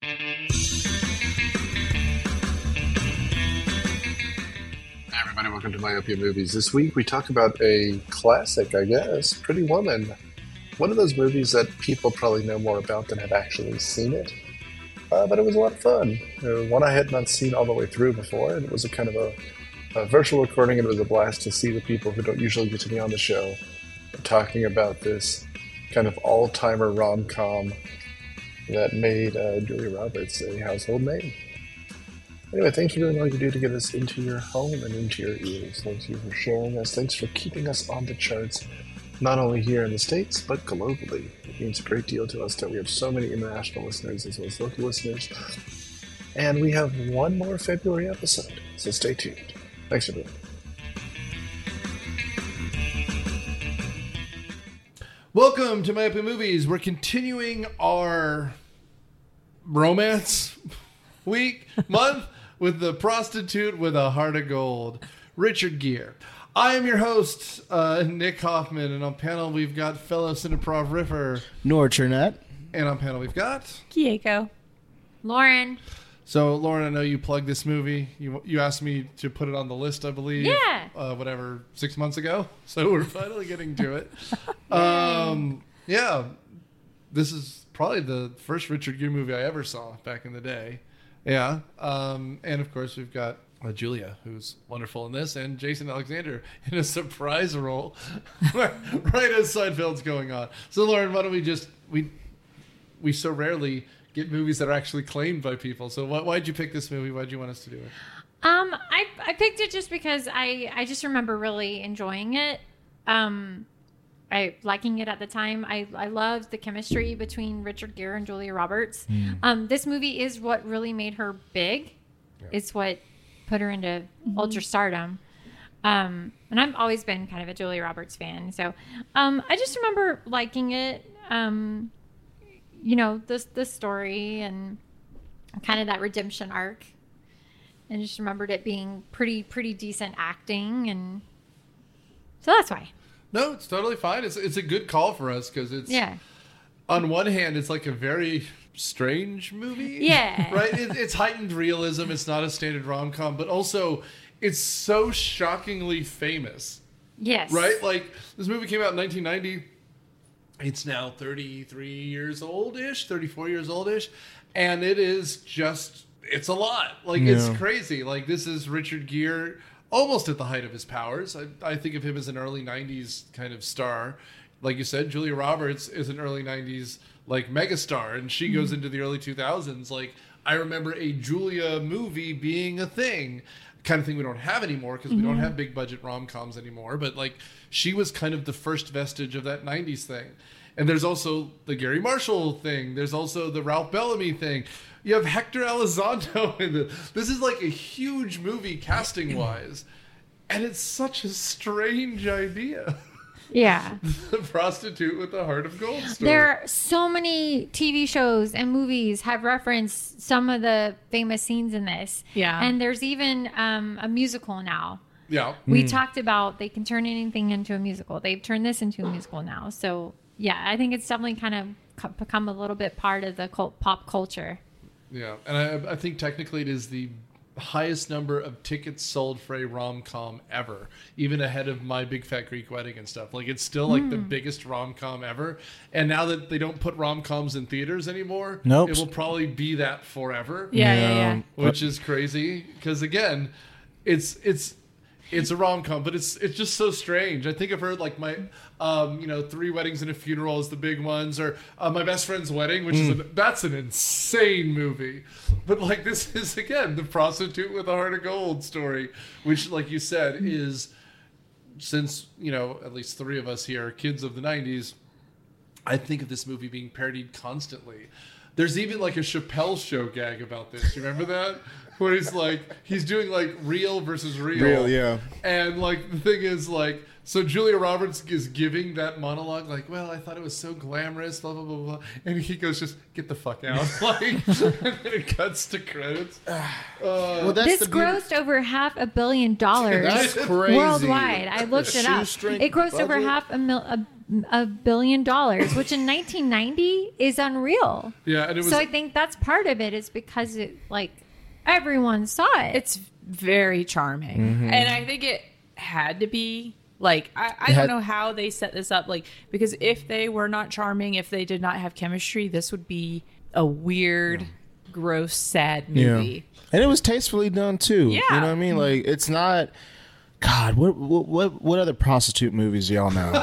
Hi everybody, welcome to Myopia Movies. This week we talk about a classic, I guess, Pretty Woman. One of those movies that people probably know more about than have actually seen it. But it was a lot of fun. One I had not seen all the way through before, and it was a kind of a virtual recording, and it was a blast to see the people who don't usually get to be on the show talking about this kind of all-timer rom-com that made Julia Roberts a household name. Anyway, thanks for doing all you do to get us into your home and into your ears. Thank you for sharing us. Thanks for keeping us on the charts, not only here in the States, but globally. It means a great deal to us that we have so many international listeners as well as local listeners. And we have one more February episode, so stay tuned. Thanks, everyone. Welcome to Myopia Movies. We're continuing our romance month with the prostitute with a heart of gold, Richard Gere. I am your host, Nick Hoffman, and on panel we've got fellow Cineprov Riffer, Nora Chernett. And on panel we've got Kieko. Lauren. So, Lauren, I know you plugged this movie. You asked me to put it on the list, I believe. Yeah. 6 months ago. So we're finally getting to it. Yeah. This is probably the first Richard Gere movie I ever saw back in the day. Yeah. And, of course, we've got Julia, who's wonderful in this, and Jason Alexander in a surprise role right as Seinfeld's going on. So, Lauren, why don't we so rarely get movies that are actually claimed by people. So why'd you pick this movie? Why'd you want us to do it? I picked it just because I just remember really enjoying it. I liking it at the time. I loved the chemistry between Richard Gere and Julia Roberts. This movie is what really made her big. Yeah. It's what put her into ultra stardom. And I've always been kind of a Julia Roberts fan. So I just remember liking it. You know, the story and kind of that redemption arc, and just remembered it being pretty decent acting, and so that's why. No, it's totally fine. It's a good call for us because it's on one hand it's like a very strange movie, right? It's heightened realism. It's not a standard rom-com, but also it's so shockingly famous. Yes, right. Like this movie came out in 1990. It's now 33 years old-ish, 34 years old-ish, and it's a lot. Like, It's crazy. Like, this is Richard Gere almost at the height of his powers. I think of him as an early 90s kind of star. Like you said, Julia Roberts is an early 90s, like, megastar, and she goes into the early 2000s. Like, I remember a Julia movie being a thing. Kind of thing we don't have anymore because we don't have big budget rom-coms anymore, but like she was kind of the first vestige of that 90s thing. And there's also the Gary Marshall thing. There's also the Ralph Bellamy thing. You have Hector Elizondo in it. This is like a huge movie casting wise, and it's such a strange idea. Yeah. The prostitute with the heart of gold story. There are so many TV shows and movies have referenced some of the famous scenes in this. Yeah. And there's even a musical now. Yeah. We talked about they can turn anything into a musical. They've turned this into a musical now. So, yeah, I think it's definitely kind of become a little bit part of the pop culture. Yeah. And I think technically it is the highest number of tickets sold for a rom-com ever, even ahead of My Big Fat Greek Wedding and stuff. Like, it's still like the biggest rom-com ever, and now that they don't put rom-coms in theaters anymore, it will probably be that forever. Yeah. Which is crazy because, again, it's a rom-com, but it's just so strange. I think I've heard like my 3 Weddings and a Funeral is the big ones, or My Best Friend's Wedding, which is that's an insane movie. But like this is again the prostitute with a heart of gold story, which, like you said, is, since at least 3 of us here are kids of the 90s, I think of this movie being parodied constantly. There's even like a Chappelle Show gag about this. You remember that? Where he's doing like real versus real. Real, yeah. And like the thing is like, so Julia Roberts is giving that monologue like, well, I thought it was so glamorous, blah, blah, blah, blah. And he goes, just get the fuck out. Like, and then it cuts to credits. This grossed over $500 million That's crazy. worldwide. I looked it up. Shoestring It grossed over budget? $500 $1 billion, which in 1990 is unreal. Yeah, and it was. So I think that's part of it is because it like everyone saw it. It's very charming, and I think it had to be. Like, I don't know how they set this up. Like, because if they were not charming, if they did not have chemistry, this would be a weird, gross, sad movie. Yeah. And it was tastefully done too. Yeah. You know what I mean? Like, it's not. God, what other prostitute movies do y'all know?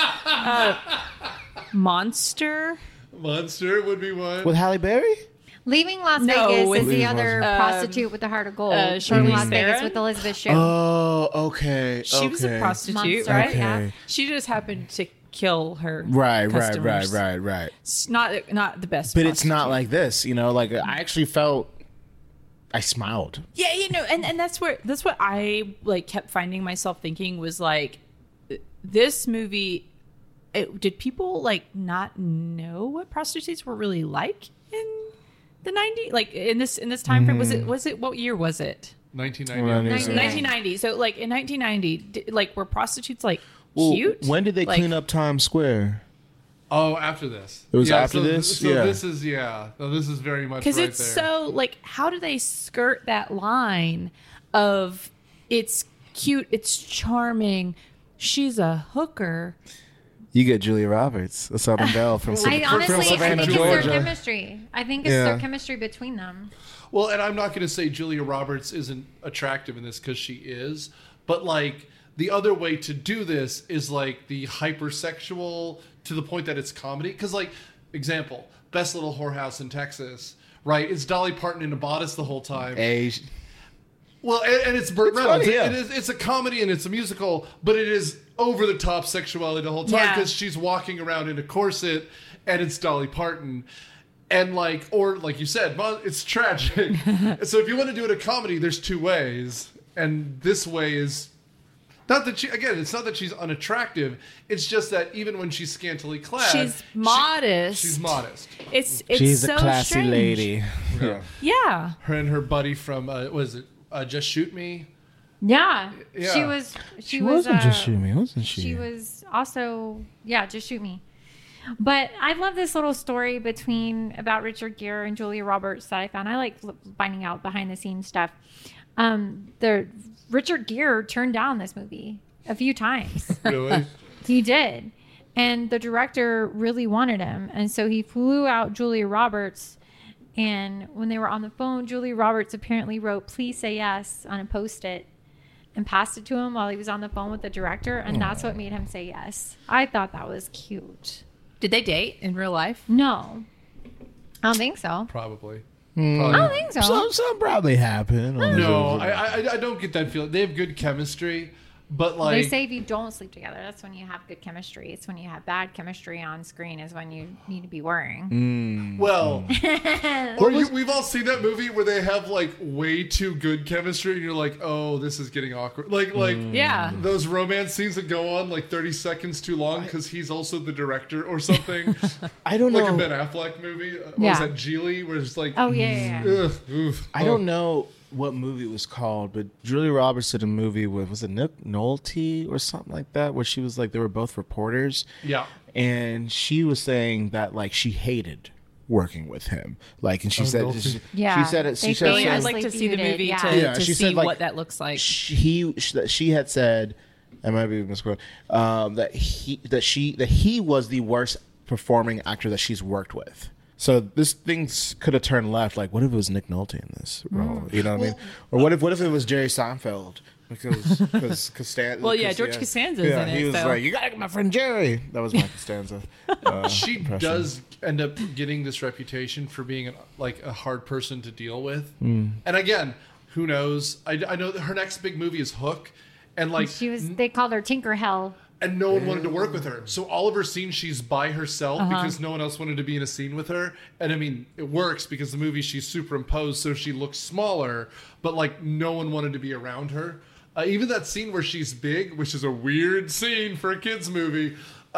Monster. Monster would be one. With Halle Berry? Leaving Las No, Vegas with- is the Leaving other Las- prostitute with the heart of gold. Charlize Leaving Las Vegas Theron? with Elizabeth Shue. Oh, okay. She was a prostitute, Monster, right? Okay. Yeah. She just happened to kill her. Right. customers. It's It's not the best, but it's not prostitute. like this, you know. Like, I actually felt, I smiled. Yeah, you know, and that's what I like kept finding myself thinking was like, this movie. Did people like not know what prostitutes were really like in the 90s? Like in this time frame, was it what year was it? 1990. 1990. So like in 1990, like were prostitutes like Well, cute? when did they Like, clean up Times Square? Oh, after this. It was after so, this? So Yeah. this is No, this is very much because right it's there. so like, how do they skirt that line of it's cute, it's charming, she's a hooker? You get Julia Roberts, a Southern Belle from I honestly, I Savannah, think it's their Georgia. chemistry. I think it's Yeah. their chemistry between them. Well, and I'm not going to say Julia Roberts isn't attractive in this because she is, but like the other way to do this is like the hypersexual to the point that it's comedy. Because like, example, Best Little Whorehouse in Texas, right? It's Dolly Parton in a bodice the whole time. Well, and it's Burt Reynolds. funny, yeah. It's a comedy and it's a musical, but it is over the top sexuality the whole time Yeah. because she's walking around in a corset and it's Dolly Parton. And like, or like you said, it's tragic. So if you want to do it a comedy, there's two ways. And this way is not that it's not that she's unattractive. It's just that even when she's scantily clad, She's modest. She's modest. It's She's so a classy strange. lady. Yeah. Her and her buddy from, was it Just Shoot Me? Yeah. Yeah. She was. She wasn't just shoot me, wasn't she? She was also, Just Shoot Me. But I love this little story about Richard Gere and Julia Roberts that I found. I like finding out behind the scenes stuff. The Richard Gere turned down this movie a few times. Really? He did. And the director really wanted him. And so he flew out Julia Roberts. And when they were on the phone, Julia Roberts apparently wrote, "Please say yes" on a Post-it and passed it to him while he was on the phone with the director. And that's what made him say yes. I thought that was cute. Did they date in real life? No. I don't think so. Probably. I don't think so. Some probably happened. No, I don't get that feeling. They have good chemistry, but like They say if you don't sleep together, that's when you have good chemistry. It's when you have bad chemistry on screen is when you need to be worrying. well, we've all seen that movie where they have like way too good chemistry, and you're like, oh, this is getting awkward. Like Yeah. those romance scenes that go on like 30 seconds too long because he's also the director or something. I don't Like know. a Ben Affleck movie. What Yeah. was that, Geely? Where it's like, Oh, yeah. ugh, oof. I don't know what movie it was called, but Julia Roberts did a movie with, was it Nick Nolte or something like that, where she was like, they were both reporters. Yeah. And she was saying that like she hated working with him. Like, and she said, Nolte. Yeah. she said it, she They said, Really, I'd Seriously like to see the feuded, movie yeah. to, Yeah, to she see said, like, what that looks like. she had said, I might be misquoted, that he was the worst performing actor that she's worked with. So this thing could have turned left. Like, what if it was Nick Nolte in this role? You know what I mean? Or what if it was Jerry Seinfeld? Because Costanza. Well, yeah, George Costanza's in it, He was so- like, "You gotta get my friend Jerry." That was my Costanza. She impression. does end up getting this reputation for being a hard person to deal with. Hmm. And again, who knows? I know that her next big movie is Hook, and like They called her Tinker Hell. and no one wanted to work with her. So all of her scenes, she's by herself because no one else wanted to be in a scene with her. And I mean, it works because the movie she's superimposed, so she looks smaller, but like no one wanted to be around her. Even that scene where she's big, which is a weird scene for a kids movie.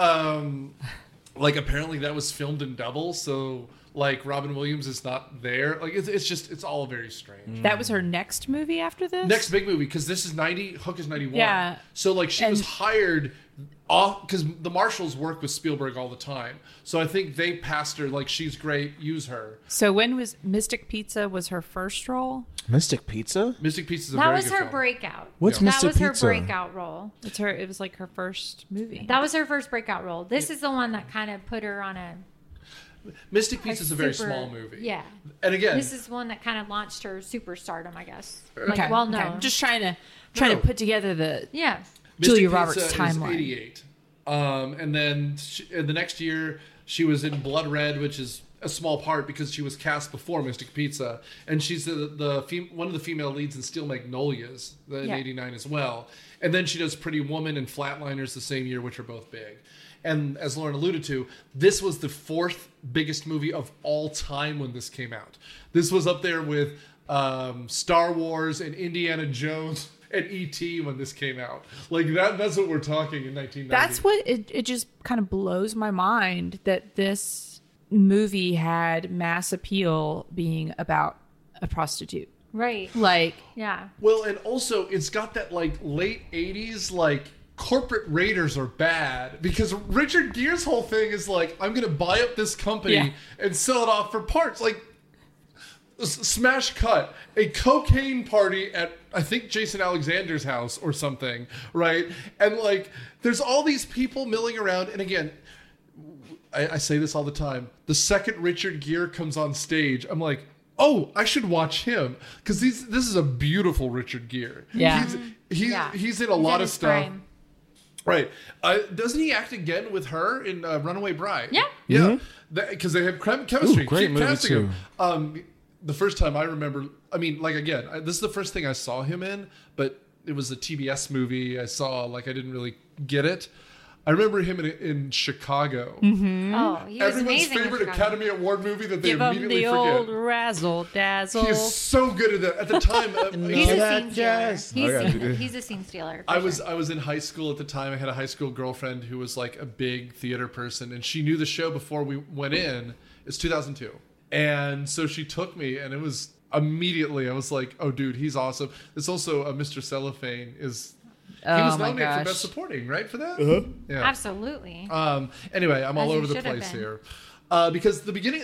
Like apparently that was filmed in double, so like Robin Williams is not there. Like it's all very strange. That was her next movie after this? Next big movie, because this is 90, Hook is 91. Yeah. So like she was And- hired because the Marshalls work with Spielberg all the time, so I think they passed her like she's great, use her. So when was Mystic Pizza was her first role? Mystic Pizza? Mystic Pizza is a That very was good her film. breakout. What's Yeah. Mystic That was her Pizza? breakout role. It was like her first movie. That was her first breakout role. This is the one that kind of put her on a Mystic Pizza is a very super- small movie. Yeah. And again, This is one that kind of launched her superstardom, I guess. Like, okay. well okay. known. I'm just trying to No. put together the Yeah. Julia Mystic Roberts Pizza timeline. is 88. And then the next year, she was in Blood Red, which is a small part because she was cast before Mystic Pizza. And she's one of the female leads in Steel Magnolias in Yeah. 89 as well. And then she does Pretty Woman and Flatliners the same year, which are both big. And as Lauren alluded to, this was the 4th biggest movie of all time when this came out. This was up there with Star Wars and Indiana Jones and E.T. when this came out. Like that's what we're talking in 1990. That's what it just kind of blows my mind that this movie had mass appeal being about a prostitute. Right. Like, Yeah. Well, and also it's got that like late 80s like corporate raiders are bad, because Richard Gere's whole thing is like, I'm going to buy up this company Yeah. and sell it off for parts. Like smash cut, a cocaine party at I think Jason Alexander's house or something, right? And like there's all these people milling around, and again, I say this all the time. The second Richard Gere comes on stage, I'm like, oh, I should watch him, because this is a beautiful Richard Gere. Yeah. He's in a lot in of his stuff. prime. Right. Doesn't he act again with her in Runaway Bride? Yeah. Yeah. Because they have chemistry. Ooh, great Keep movie, casting too. him. The first time I remember, I mean, like, again, this is the first thing I saw him in, but it was a TBS movie I saw, like, I didn't really get it. I remember him in Chicago. Mm-hmm. Oh, he was Everyone's amazing. in favorite Chicago. Academy Award movie that they give him immediately the forget. old razzle dazzle. He is so good at that. At the time, He's a that scene stealer. jazz. He's a scene stealer. for I sure. was in high school at the time. I had a high school girlfriend who was like a big theater person, and she knew the show before we went in. It's 2002, and so she took me, and it was immediately I was like, "Oh, dude, he's awesome." It's also Mr. Cellophane is. He was Oh my nominated for gosh. Best Supporting, right? For that, yeah. Absolutely. Anyway, I'm all As you over the should have place been. here because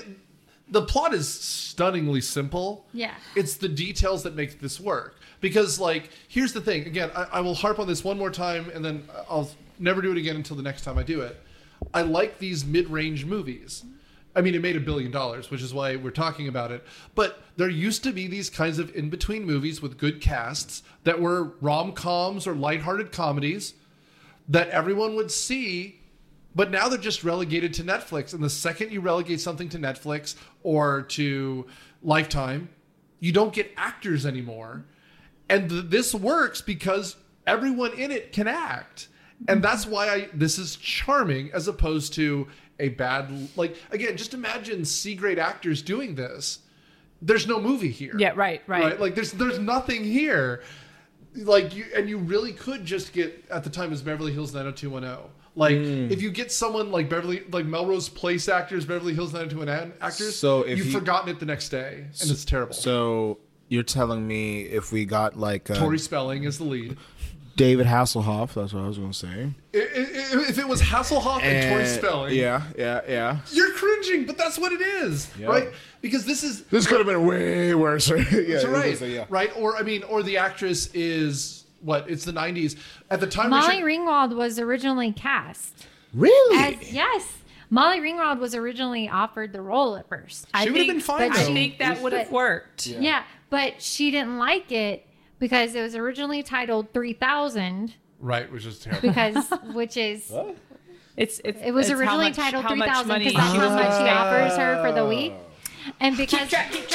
the plot is stunningly simple. Yeah. It's the details that make this work. Because, like, here's the thing. Again, I will harp on this one more time, and then I'll never do it again until the next time I do it. I like these mid-range movies. I mean, it made $1 billion, which is why we're talking about it. But there used to be these kinds of in-between movies with good casts that were rom-coms or lighthearted comedies that everyone would see. But now they're just relegated to Netflix. And the second you relegate something to Netflix or to Lifetime, you don't get actors anymore. And this works because everyone in it can act. And that's why this is charming as opposed to a bad, like, again, just imagine C-grade actors doing this. There's no movie here. Yeah, right. Like there's nothing here. Like you really could just get, at the time it was Beverly Hills 90210. Like if you get someone like Melrose Place actors, Beverly Hills 90210 actors, So if you've you- forgotten it the next day, and it's terrible. So you're telling me if we got like Tori Spelling is the lead. David Hasselhoff, that's what I was going to say. If it was Hasselhoff and Tori Spelling, Yeah. you're cringing, but that's what it is, right? Because this is This could have been way worse. Yeah, That's right, yeah. right? Or the actress is what? It's the 90s at the time. Molly Ringwald was originally cast. Really? Yes. Molly Ringwald was originally offered the role at first. She would have been fine. I though. think that would have worked. Yeah, but she didn't like it because it was originally titled 3000 Right, which is terrible. which is It was originally titled 3000 because that's how much he offers her for the week. And because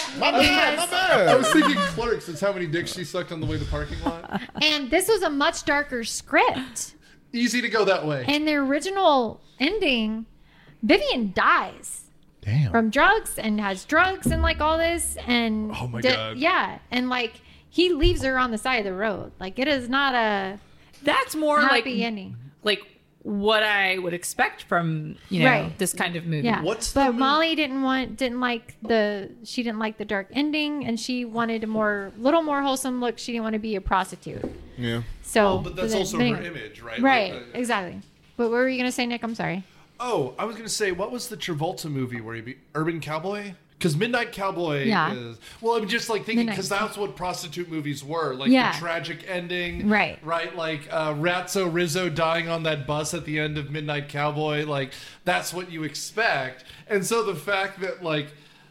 I was thinking Clerks. It's how many dicks she sucked on the way to the parking lot. and this was a much darker script. Easy to go that way. In the original ending, Vivian dies. Damn. From drugs and has drugs and like all this and Oh my God. Yeah, and like he leaves her on the side of the road. Like it is not a That's more happy ending. like what I would expect from Right. this kind of movie. Yeah. What's the but movie- Molly didn't like the dark ending and she wanted a little more wholesome look. She didn't want to be a prostitute. Yeah. So But that's also her image, right? Right, Like, exactly. But what were you going to say, Nick? I'm sorry. Oh, I was going to say, what was the Travolta movie where he be Urban Cowboy? Because Midnight Cowboy is... Well, I'm just like thinking, because that's what prostitute movies were. Like the tragic ending. Right. Right? Like Ratso Rizzo dying on that bus at the end of Midnight Cowboy. Like, that's what you expect. And so the fact that, like,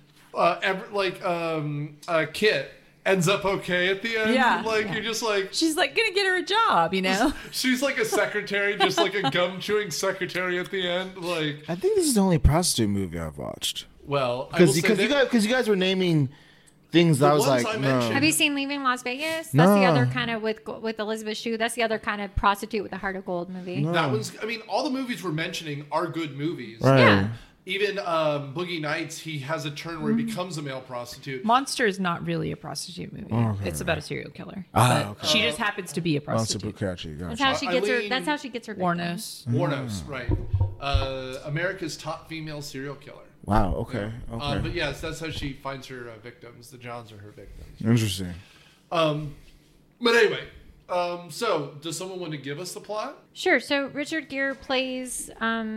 Kit ends up okay at the end. You're just like... She's like, gonna get her a job, you know? She's like a secretary, just like a gum-chewing secretary at the end. Like, I think this is the only prostitute movie I've watched. Well, because you guys were naming things that I was like, no. Have you seen Leaving Las Vegas? That's the other kind of with Elizabeth Shue. That's the other kind of prostitute with a heart of gold movie. No. That one's. I mean, all the movies we're mentioning are good movies. Right. Yeah. Even Boogie Nights, he has a turn where he becomes a male prostitute. Monster is not really a prostitute movie. Okay. It's about a serial killer. Okay. She just happens to be a prostitute. That's how she gets her. That's how she gets her. Warnos. Warnos, right? America's top female serial killer. Wow. Okay. Okay. But yes, that's how she finds her victims. The Johns are her victims. Interesting. But anyway, so does someone want to give us the plot? Sure. So Richard Gere plays.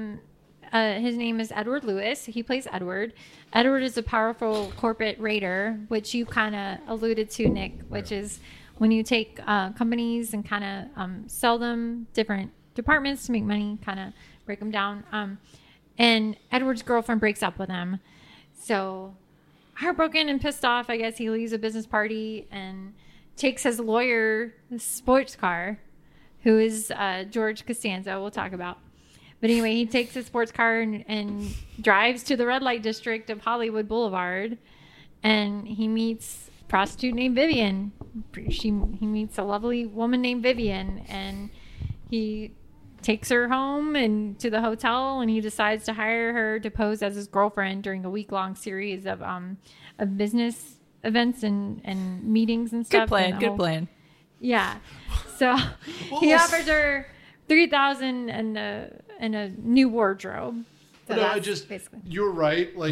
His name is Edward Lewis. He plays Edward. Edward is a powerful corporate raider, which you kind of alluded to, Nick, which is when you take companies and kind of sell them different departments to make money, kind of break them down. And Edward's girlfriend breaks up with him. So heartbroken and pissed off, I guess he leaves a business party and takes his lawyer, the sports car, who is George Costanza, we'll talk about. But anyway, he takes his sports car and drives to the red light district of Hollywood Boulevard. And he meets a prostitute named Vivian. He meets a lovely woman named Vivian. And he takes her home and to the hotel, and he decides to hire her to pose as his girlfriend during a week-long series of business events and meetings and stuff. Good plan. Yeah. So he offers her $3,000 and a new wardrobe. So no, you're right. Like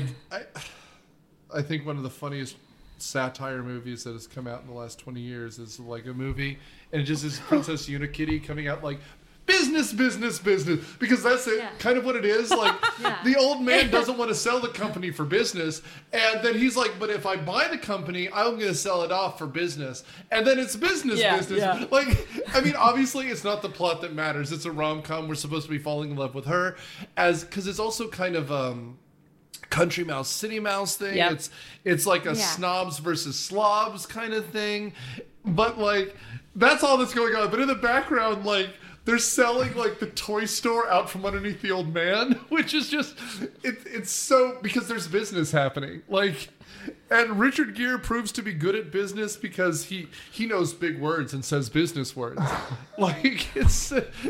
I think one of the funniest satire movies that has come out in the last 20 years is the Lego Movie, and it just is Princess Unikitty coming out like business, because that's kind of what it is. Like the old man doesn't want to sell the company for business, and then he's like, but if I buy the company, I'm going to sell it off for business, and then it's business. Yeah. Like, I mean, obviously it's not the plot that matters. It's a rom-com. We're supposed to be falling in love with her because it's also kind of country mouse, city mouse thing. Yep. It's like a snobs versus slobs kind of thing, but like that's all that's going on. But in the background, like, they're selling like the toy store out from underneath the old man, which is just it's so because there's business happening. Like, and Richard Gere proves to be good at business because he knows big words and says business words. Like it's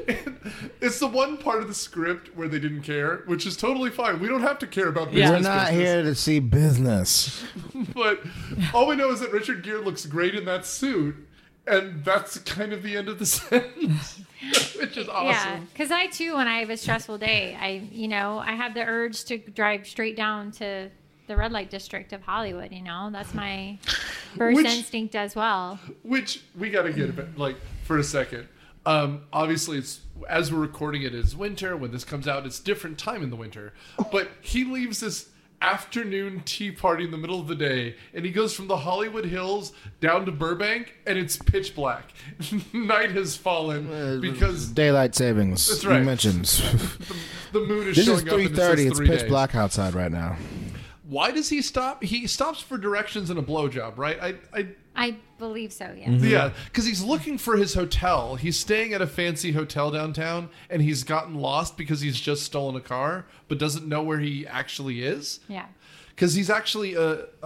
the one part of the script where they didn't care, which is totally fine. We don't have to care about business. We're not here to see business. But all we know is that Richard Gere looks great in that suit. And that's kind of the end of the sentence, which is awesome. Yeah, because I too, when I have a stressful day, I have the urge to drive straight down to the red light district of Hollywood. That's my first instinct as well. Which we got to get a bit like for a second. Obviously, it's as we're recording it is winter. When this comes out, it's different time in the winter. But he leaves this afternoon tea party in the middle of the day, and he goes from the Hollywood Hills down to Burbank, and it's pitch black. Night has fallen because daylight savings. That's right. You mentioned the moon is this showing is 3:30. It's pitch black outside right now. Why does he stop? He stops for directions and a blowjob, right? I believe so, yes. Mm-hmm. Yeah, because he's looking for his hotel. He's staying at a fancy hotel downtown, and he's gotten lost because he's just stolen a car, but doesn't know where he actually is. Yeah. Because he's actually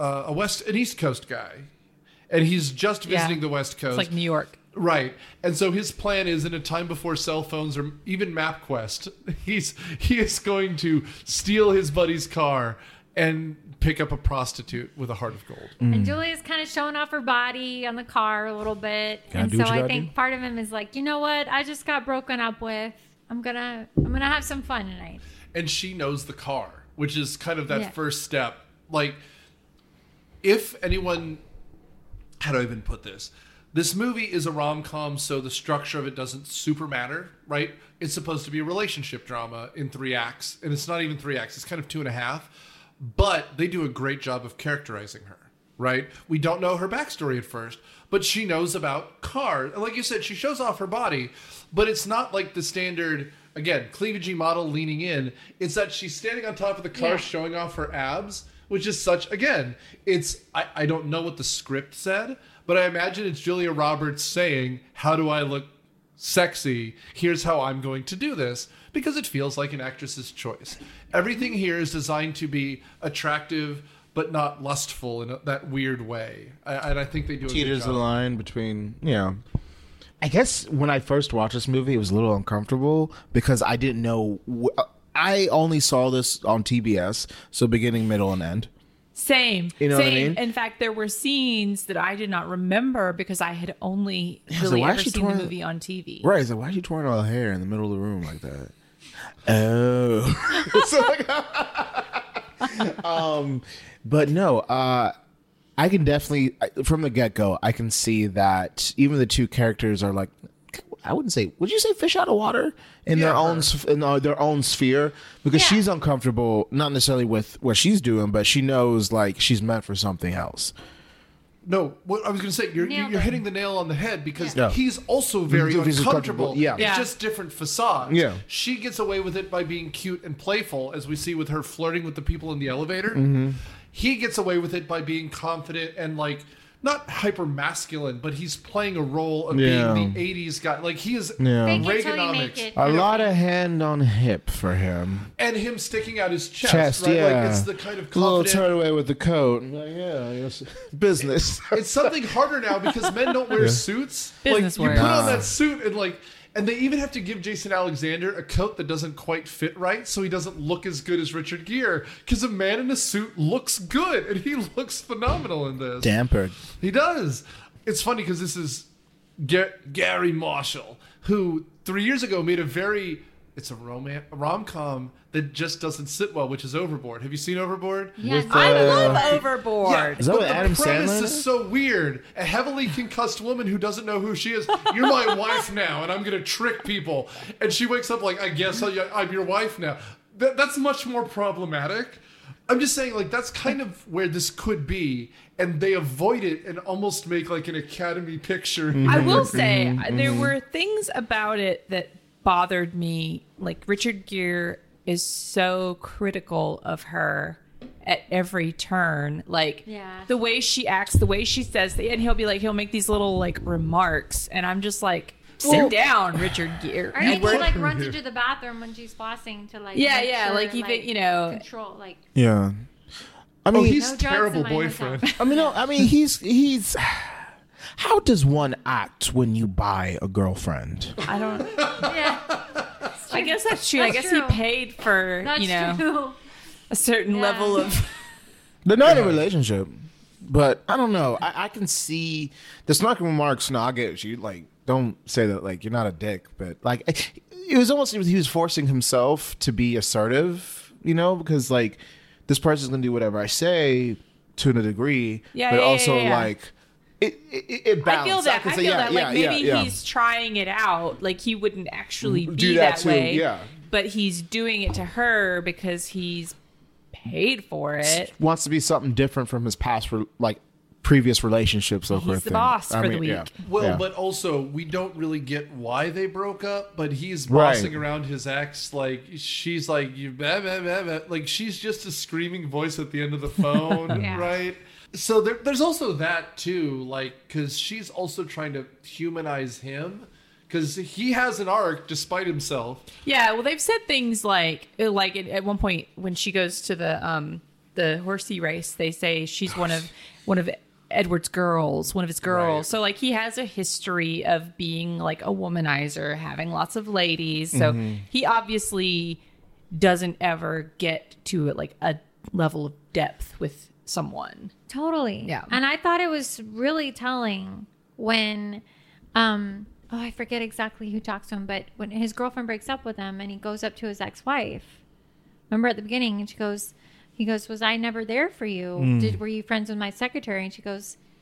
an East Coast guy, and he's just visiting the West Coast. It's like New York. Right. And so his plan is, in a time before cell phones or even MapQuest, he is going to steal his buddy's car and pick up a prostitute with a heart of gold. And Julia's kind of showing off her body on the car a little bit. And so I think part of him is like, you know what? I just got broken up with. I'm gonna have some fun tonight. And she knows the car, which is kind of that first step. Like, if anyone, how do I even put this? This movie is a rom-com, so the structure of it doesn't super matter, right? It's supposed to be a relationship drama in 3 acts, and it's not even 3 acts. It's kind of 2.5, but they do a great job of characterizing her, right? We don't know her backstory at first, but she knows about cars. And like you said, she shows off her body, but it's not like the standard, again, cleavagey model leaning in. It's that she's standing on top of the car showing off her abs, which is such, again, it's, I don't know what the script said, but I imagine it's Julia Roberts saying, how do I look sexy? Here's how I'm going to do this, because it feels like an actress's choice. Everything here is designed to be attractive, but not lustful in that weird way. And I think they do a good Teeters job. the line between, I guess when I first watched this movie, it was a little uncomfortable because I didn't know. I only saw this on TBS, so beginning, middle, and end. Same. You know what I Same. mean? In fact, there were scenes that I did not remember because I had only so really why ever is she seen the torn- movie on TV. Right, it's like, why is she twirling all her hair in the middle of the room like that? Oh. But no, I can definitely, from the get-go, I can see that even the two characters are like, I wouldn't say, would you say fish out of water in their own their own sphere? Because she's uncomfortable, not necessarily with what she's doing, but she knows like she's meant for something else. No, what I was going to say, you're hitting the nail on the head because he's also very He's uncomfortable. Yeah. It's just different facades. Yeah. She gets away with it by being cute and playful, as we see with her flirting with the people in the elevator. Mm-hmm. He gets away with it by being confident and like not hyper masculine, but he's playing a role of being the 80s guy. Like he is Fake it till you make Reaganomics. it. A lot of hand on hip for him. And him sticking out his chest, right? Like it's the kind of a little confident. turn away with the coat. Like, yes, business. It's something harder now because men don't wear suits. Business like you wear. put on that suit and they even have to give Jason Alexander a coat that doesn't quite fit right, so he doesn't look as good as Richard Gere. Because a man in a suit looks good, and he looks phenomenal in this. Dampered. He does. It's funny because this is Gary Marshall, who 3 years ago made it's a rom-com that just doesn't sit well, which is Overboard. Have you seen Overboard? Yes. I love Overboard. Is that but with the Adam premise Sandler? is so weird. A heavily concussed woman who doesn't know who she is. You're my wife now, and I'm going to trick people. And she wakes up like, I guess I'm your wife now. That's much more problematic. I'm just saying, like, that's kind of where this could be. And they avoid it and almost make, like, an Academy picture. I will say there were things about it that bothered me. Like Richard Gere is so critical of her at every turn. Like the way she acts, the way she says, and he'll make these little like remarks, and I'm just like, sit down, Richard Gere. Or even like runs into the bathroom when she's flossing to like Yeah, make yeah, sure, like even control like. Yeah. I mean, he's No a drugs terrible in my boyfriend. hotel. he's. How does one act when you buy a girlfriend? I don't. Yeah, I guess that's true. I That's guess true. he paid for that's true. a certain level of. They're not in a relationship, but I don't know. I can see the snarky remarks. No, I get you. Like, don't say that. Like, you're not a dick, but like, it was almost he was forcing himself to be assertive. Because like this person's gonna do whatever I say to a degree, Yeah, but yeah, also yeah, yeah. like it I feel balanced. that. can I say, feel yeah, that. Like yeah, maybe yeah, yeah. he's trying it out. Like he wouldn't actually Do be that that too, way. yeah. But he's doing it to her because he's paid for it. wants to be something different from his past, previous relationships. So He's the boss for the week. Well, yeah. but also we don't really get why they broke up. But he's Right. bossing around his ex. Like she's like you, blah, blah, blah, blah. Like she's just a screaming voice at the end of the phone, Yeah. right? So there's also that too, like because she's also trying to humanize him because he has an arc despite himself. Yeah. Well, they've said things like at one point when she goes to the horsey race, they say she's one of Edward's girls, one of his girls. Right. So like he has a history of being like a womanizer, having lots of ladies. So he obviously doesn't ever get to like a level of depth with someone. Totally. Yeah. And I thought it was really telling when, I forget exactly who talks to him, but when his girlfriend breaks up with him and he goes up to his ex-wife, remember at the beginning, and he goes, was I never there for you? Were you friends with my secretary? And she goes,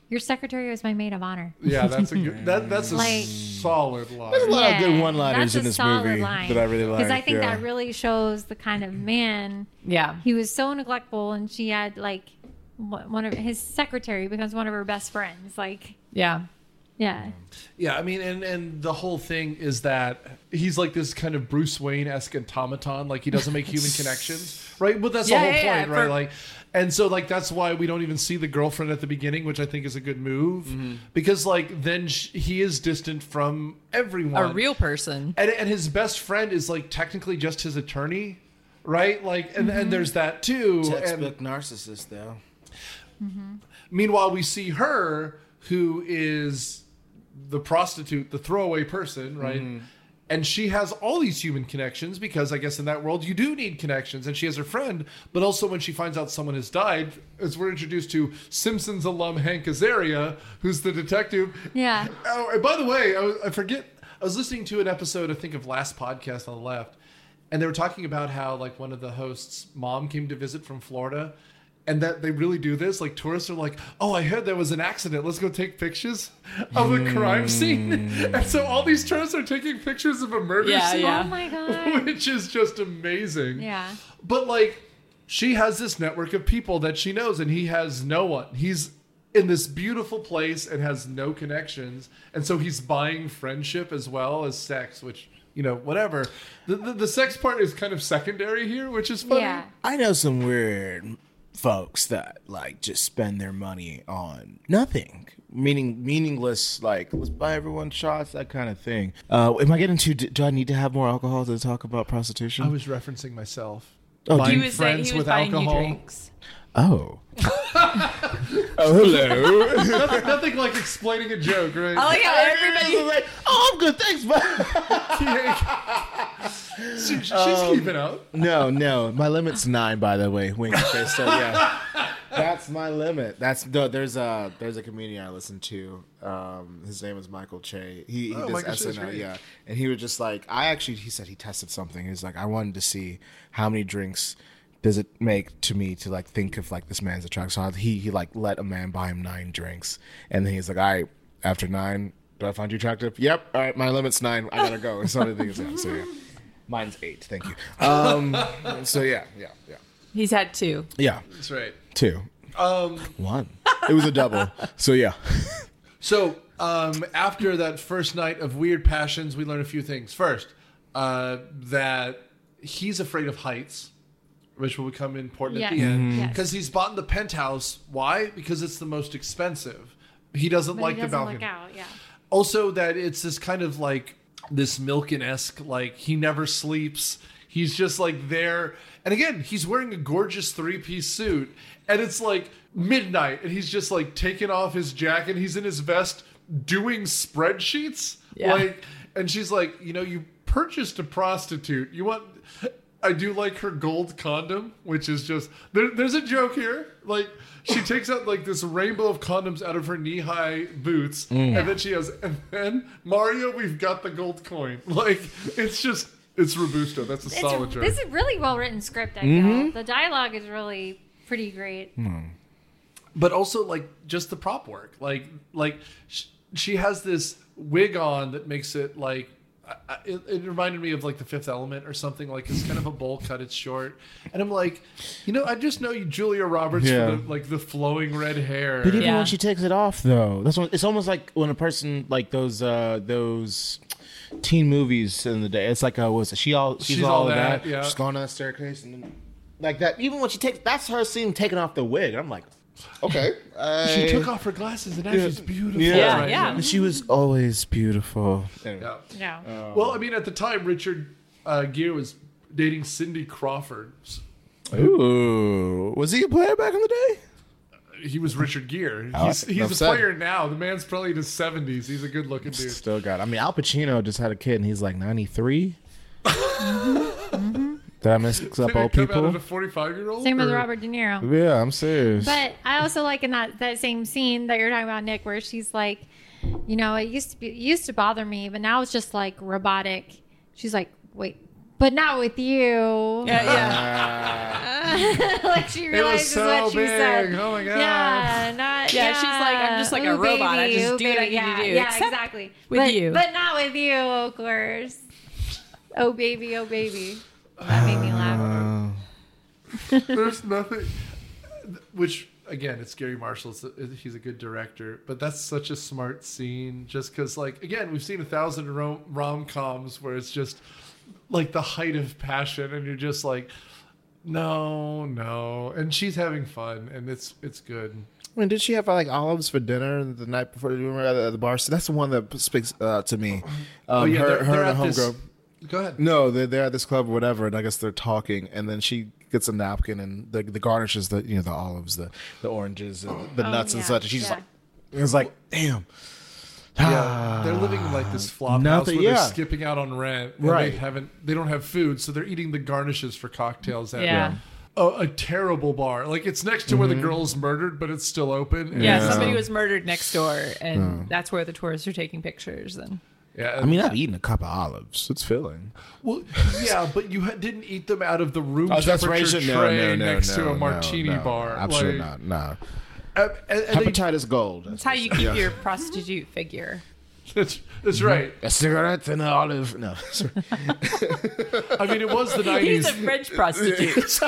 Your secretary was my maid of honor. Yeah, that's a good. That's a Like- solid line. There's a lot of good one-liners that's in a this solid movie line. that I really like. Because I think yeah. that really shows the kind of man Yeah. he was. So neglectful, and she had like one of his secretary becomes one of her best friends. Like, Yeah. yeah, Yeah, I mean, and the whole thing is that he's like this kind of Bruce Wayne-esque automaton. Like, he doesn't make human connections, right? But that's the Yeah, whole yeah, point, yeah. right? Like, and so like that's why we don't even see the girlfriend at the beginning, which I think is a good move, because like then he is distant from everyone. A real person. And his best friend is like technically just his attorney, right? Like, and there's that too. Textbook narcissist, though. Meanwhile, we see her, who is the prostitute, the throwaway person, right? And she has all these human connections because I guess in that world you do need connections. And she has her friend, but also when she finds out someone has died, as we're introduced to Simpsons alum Hank Azaria, who's the detective. yeah. Oh, and by the way, I forget. I was listening to an episode, I think, of Last Podcast on the Left, and they were talking about how like one of the hosts' mom came to visit from Florida, and that they really do this. Like tourists are like, "Oh, I heard there was an accident. Let's go take pictures of the crime scene." And so all these tourists are taking pictures of a murder Yeah, scene, yeah. Oh my god. which is just amazing. Yeah. But like, she has this network of people that she knows, and he has no one. He's in this beautiful place and has no connections, and so he's buying friendship as well as sex, which, you know, whatever. The sex part is kind of secondary here, which is funny. Yeah. I know some weird folks that like just spend their money on nothing, meaning meaningless. Like, let's buy everyone shots, that kind of thing. Am I getting too? Do I need to have more alcohol to talk about prostitution? I was referencing myself. Oh, Buying He was saying friends he was with buying alcohol. you drinks. Oh. Oh, hello. Nothing like explaining a joke, right? I like how Everybody's everybody. like, oh, I'm good, thanks, bud. She's keeping up. No, my limit's 9, by the way. Wink. Okay, so yeah, that's my limit. There's a comedian I listen to. His name is Michael Che. He does Michael Che's SNL, great. yeah. And he was just like, he said he tested something. He was like, I wanted to see how many drinks does it make to me to like think of like this man's attractive. So he like let a man buy him 9 drinks, and then he's like, all right, after 9, do I find you attractive? Yep. All right, my limit's 9. I gotta go. So I think it's so yeah. Mine's 8. Thank you. So yeah. He's had 2. Yeah, That's right. 2. 1. It was a double. So yeah. So, after that first night of weird passions, we learn a few things. First, that he's afraid of heights, which will become important at the Yes. end. Yes. Because he's bought the penthouse. Why? Because it's the most expensive. He doesn't But like he the doesn't balcony. look out. Yeah. Also, that it's this kind of like this Milken-esque, like he never sleeps. He's just like there. And again, he's wearing a gorgeous 3-piece suit. And it's like midnight. And he's just like taking off his jacket. He's in his vest doing spreadsheets. Yeah. Like, and she's like, you know, you purchased a prostitute. You want... I do like her gold condom, which is just... there's a joke here. Like, she takes out like this rainbow of condoms out of her knee-high boots. And then she has... And then, Mario, we've got the gold coin. Like, it's just... It's Robusto. That's a solid joke. This is really well written script. I feel the dialogue is really pretty great. But also, like, just the prop work. Like she has this wig on that makes it like... It reminded me of like The Fifth Element or something. Like it's kind of a bowl cut, it's short, and I'm like, you know, I just know you, Julia Roberts, Yeah. for the flowing red hair. But even Yeah. when she takes it off, though, that's when, it's almost like when a person like those teen movies in the day. It's like she's all that. yeah. She's going down the staircase and then, like that. Even when she takes, that's her scene taking off the wig. And I'm like, okay, She took off her glasses and now she's beautiful. Yeah, right yeah. now. She was always beautiful. Anyway. Yeah. Yeah. Well, I mean, at the time, Richard Gere was dating Cindy Crawford. Ooh, was he a player back in the day? He was Richard Gere. Oh, He's enough a said. player now. The man's probably in his 70s. He's a good-looking dude. Still got. I mean, Al Pacino just had a kid, and he's like 93. Did I mix up Did old it come people? out of a 45-year-old? Same with or- Robert De Niro. Yeah, I'm serious. But I also like in that same scene that you're talking about, Nick, where she's like, you know, it used to bother me, but now it's just like robotic. She's like, wait, but not with you. Yeah. Like she It was realizes so what she big. said. Oh my god. Yeah, not. Yeah, Yeah, she's like, I'm just like a robot. I just do what I need to do. Yeah, Except exactly. with you. But not with you, of course. Oh, baby, oh, baby. That made me laugh. There's nothing. Which, again, it's Gary Marshall. He's a good director. But that's such a smart scene. Just because, like, again, we've seen 1,000 rom-coms where it's just, like, the height of passion. And you're just like, no. And she's having fun. And it's good. I mean, did she have like olives for dinner the night before at the bar? So that's the one that speaks to me. They're her at and this- homegirl. Go ahead. No, they're at this club or whatever, and I guess they're talking, and then she gets a napkin and the garnishes the the olives, the oranges, and the nuts and such. And she's like, it's like, damn. Yeah, they're living in like this flop house where they're skipping out on rent. And Right. They don't have food, so they're eating the garnishes for cocktails at Yeah. a terrible bar. Like it's next to where the girl's murdered, but it's still open. And Yeah, somebody was murdered next door, and that's where the tourists are taking pictures. And yeah, I mean, I've eaten a cup of olives. It's filling. well, yeah, but you didn't eat them out of the room Oh, that's temperature right. tray next to a martini bar. Absolutely Like, not. No. and they- Hepatitis gold. that's how you keep your prostitute figure. that's right. A cigarette and an olive. No. I mean, it was the He's 90s. a French prostitute.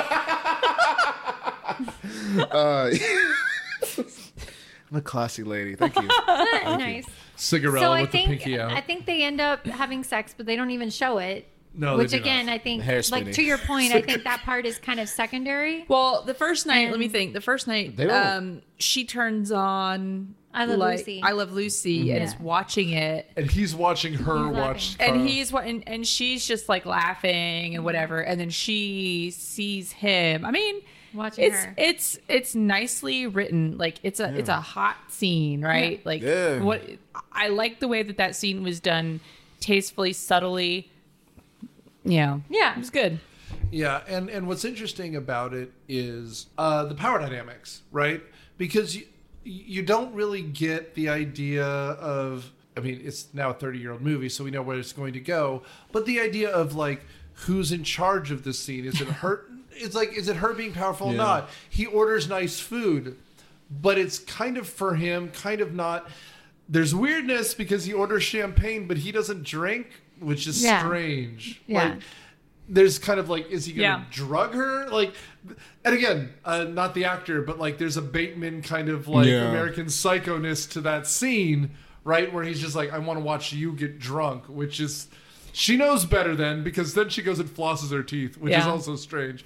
I'm a classy lady. Thank you. Nice. Cigarella So I with the think pinky out. I think they end up having sex, but they don't even show it. No, they Which do again, not. I think, Hair like splitting. to your point, I think that part is kind of secondary. Well, the first night, let me think. The first night, They don't- she turns on I Love Lucy. I Love Lucy, and is watching it. And he's watching her He's watch. And she's just like laughing and whatever, and then she sees him. I mean, Watching it's her. it's nicely written. Like it's a hot scene, right? Yeah. Like Yeah. what I like the way that scene was done, tastefully, subtly. Yeah, Yeah. it was good. Yeah, and what's interesting about it is the power dynamics, right? Because you don't really get the idea of. I mean, it's now a 30-year-old movie, so we know where it's going to go. But the idea of like who's in charge of this scene? Is it her? It's like, is it her being powerful or not? He orders nice food, but it's kind of for him, kind of not. There's weirdness because he orders champagne, but he doesn't drink, which is strange. Yeah. Like, there's kind of like, is he going to Yeah. drug her? Like, and again, not the actor, but like, there's a Bateman kind of like American Psycho-ness to that scene, right? Where he's just like, I want to watch you get drunk, which is, she knows better then, because then she goes and flosses her teeth, which is Yeah. also strange.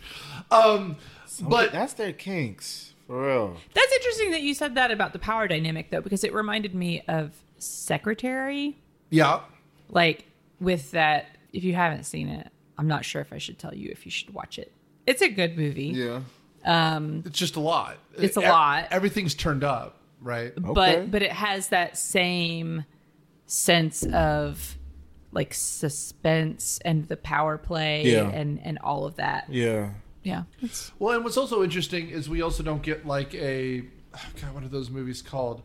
But that's their kinks. For real. That's interesting that you said that about the power dynamic, though, because it reminded me of Secretary. yeah, Like with that, if you haven't seen it, I'm not sure if I should tell you if you should watch it. It's a good movie. Yeah. it's just a lot. It's a lot. Everything's turned up, right? Okay. But it has that same sense of like suspense and the power play Yeah. and all of that. Yeah. Yeah. Well, and what's also interesting is we also don't get like God, what are those movies called?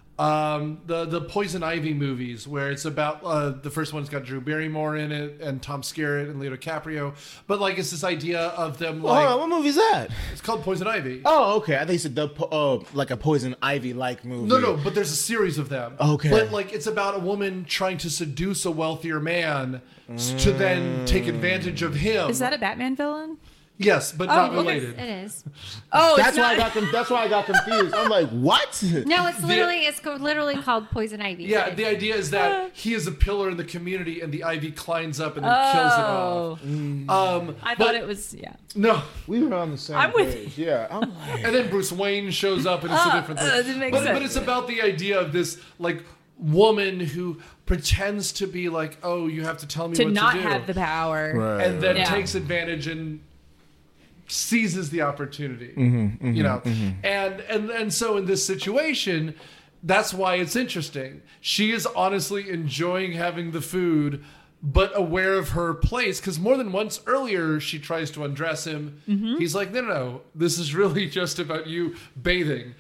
The Poison Ivy movies, where it's about the first one's got Drew Barrymore in it and Tom Skerritt and Leo DiCaprio, but like it's this idea of them like What movie's that? it's called Poison Ivy. Oh, okay. I think you said like a Poison Ivy like movie. No, but there's a series of them. Okay. But like it's about a woman trying to seduce a wealthier man to then take advantage of him. Is that a Batman villain? Yes, but not okay. related. It is. Oh, That's it's why not. that's why I got confused. I'm like, what? No, it's literally called Poison Ivy. Yeah, the idea is that he is a pillar in the community, and the ivy climbs up and then kills it off. I but- thought it was No, We were on the same I'm with page. Yeah. I'm like, and then Bruce Wayne shows up, and it's a different thing. that makes But sense. it's about the idea of this like woman who pretends to be like, oh, you have to tell me to what not to do, have the power. right. and then Yeah. takes advantage and seizes the opportunity. You know, and so in this situation, that's why it's interesting. She is honestly enjoying having the food, but aware of her place, because more than once earlier she tries to undress him. He's like, no, this is really just about you bathing,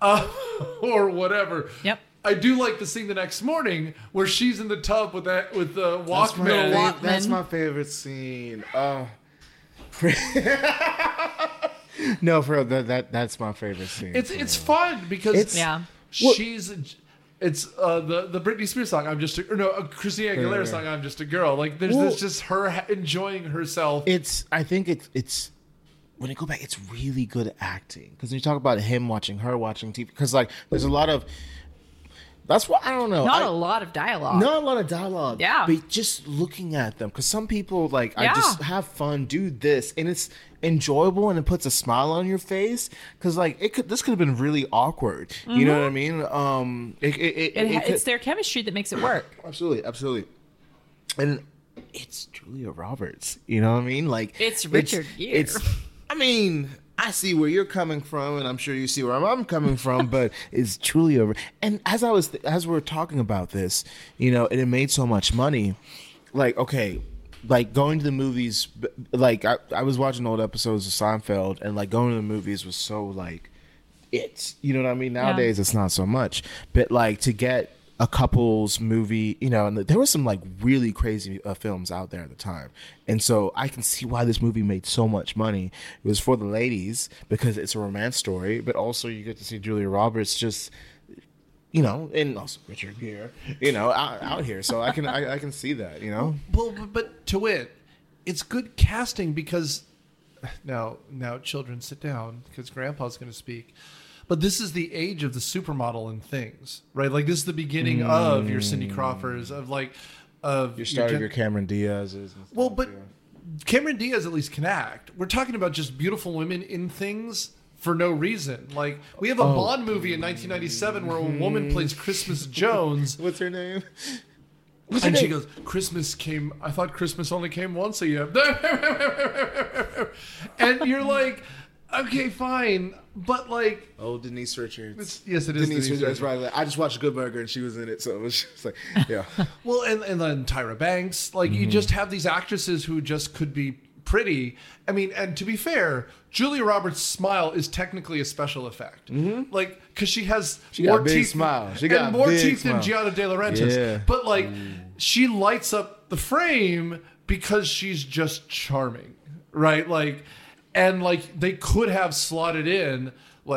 or whatever. Yep. I do like the scene the next morning where she's in the tub with the Walkman. That's my favorite scene. No, for real, that's my favorite scene. It's fun because It's Yeah. It's the Britney Spears song. I'm just Christina Aguilera song. I'm just a girl. Like there's just her enjoying herself. I think it's when you go back, it's really good acting because when you talk about him watching her watching TV, because like there's a lot of. That's what I don't know. Not a lot of dialogue. Not a lot of dialogue. Yeah. But just looking at them, because some people I just have fun, do this, and it's enjoyable, and it puts a smile on your face. Because this could have been really awkward. You know what I mean? It's their chemistry that makes it work. Absolutely. And it's Julia Roberts. You know what I mean? Like it's Richard Gere. I see where you're coming from, and I'm sure you see where I'm coming from. But it's truly over. And as we were talking about this, and it made so much money. Like, okay, like going to the movies. Like I was watching old episodes of Seinfeld, and like going to the movies was so like, you know what I mean. Nowadays, it's not so much. But like to get a couple's movie, and there was some like really crazy films out there at the time. And so I can see why this movie made so much money. It was for the ladies because it's a romance story, but also you get to see Julia Roberts just, and also Richard Gere, out here. So I can see that, Well, but to wit, it's good casting because now children sit down because Grandpa's going to speak. But this is the age of the supermodel and things, right? Like this is the beginning of your Cindy Crawfords, of your Cameron Diaz's. Well, but Cameron Diaz at least can act. We're talking about just beautiful women in things for no reason. Like we have a Bond movie in 1997 where a woman plays Christmas Jones. What's her name? She goes, Christmas came. I thought Christmas only came once a year. And you're like, okay, fine. But like, Denise Richards. Yes, it is Denise Richards. That's right. I just watched Good Burger and she was in it, so it was just like, yeah. Well, and then Tyra Banks. Like, you just have these actresses who just could be pretty. I mean, and to be fair, Julia Roberts' smile is technically a special effect. Like, because she has more teeth. Smile. She got more teeth smile. than Gianna De Laurentiis. Yeah. But like, she lights up the frame because she's just charming, right? Like. And like they could have slotted in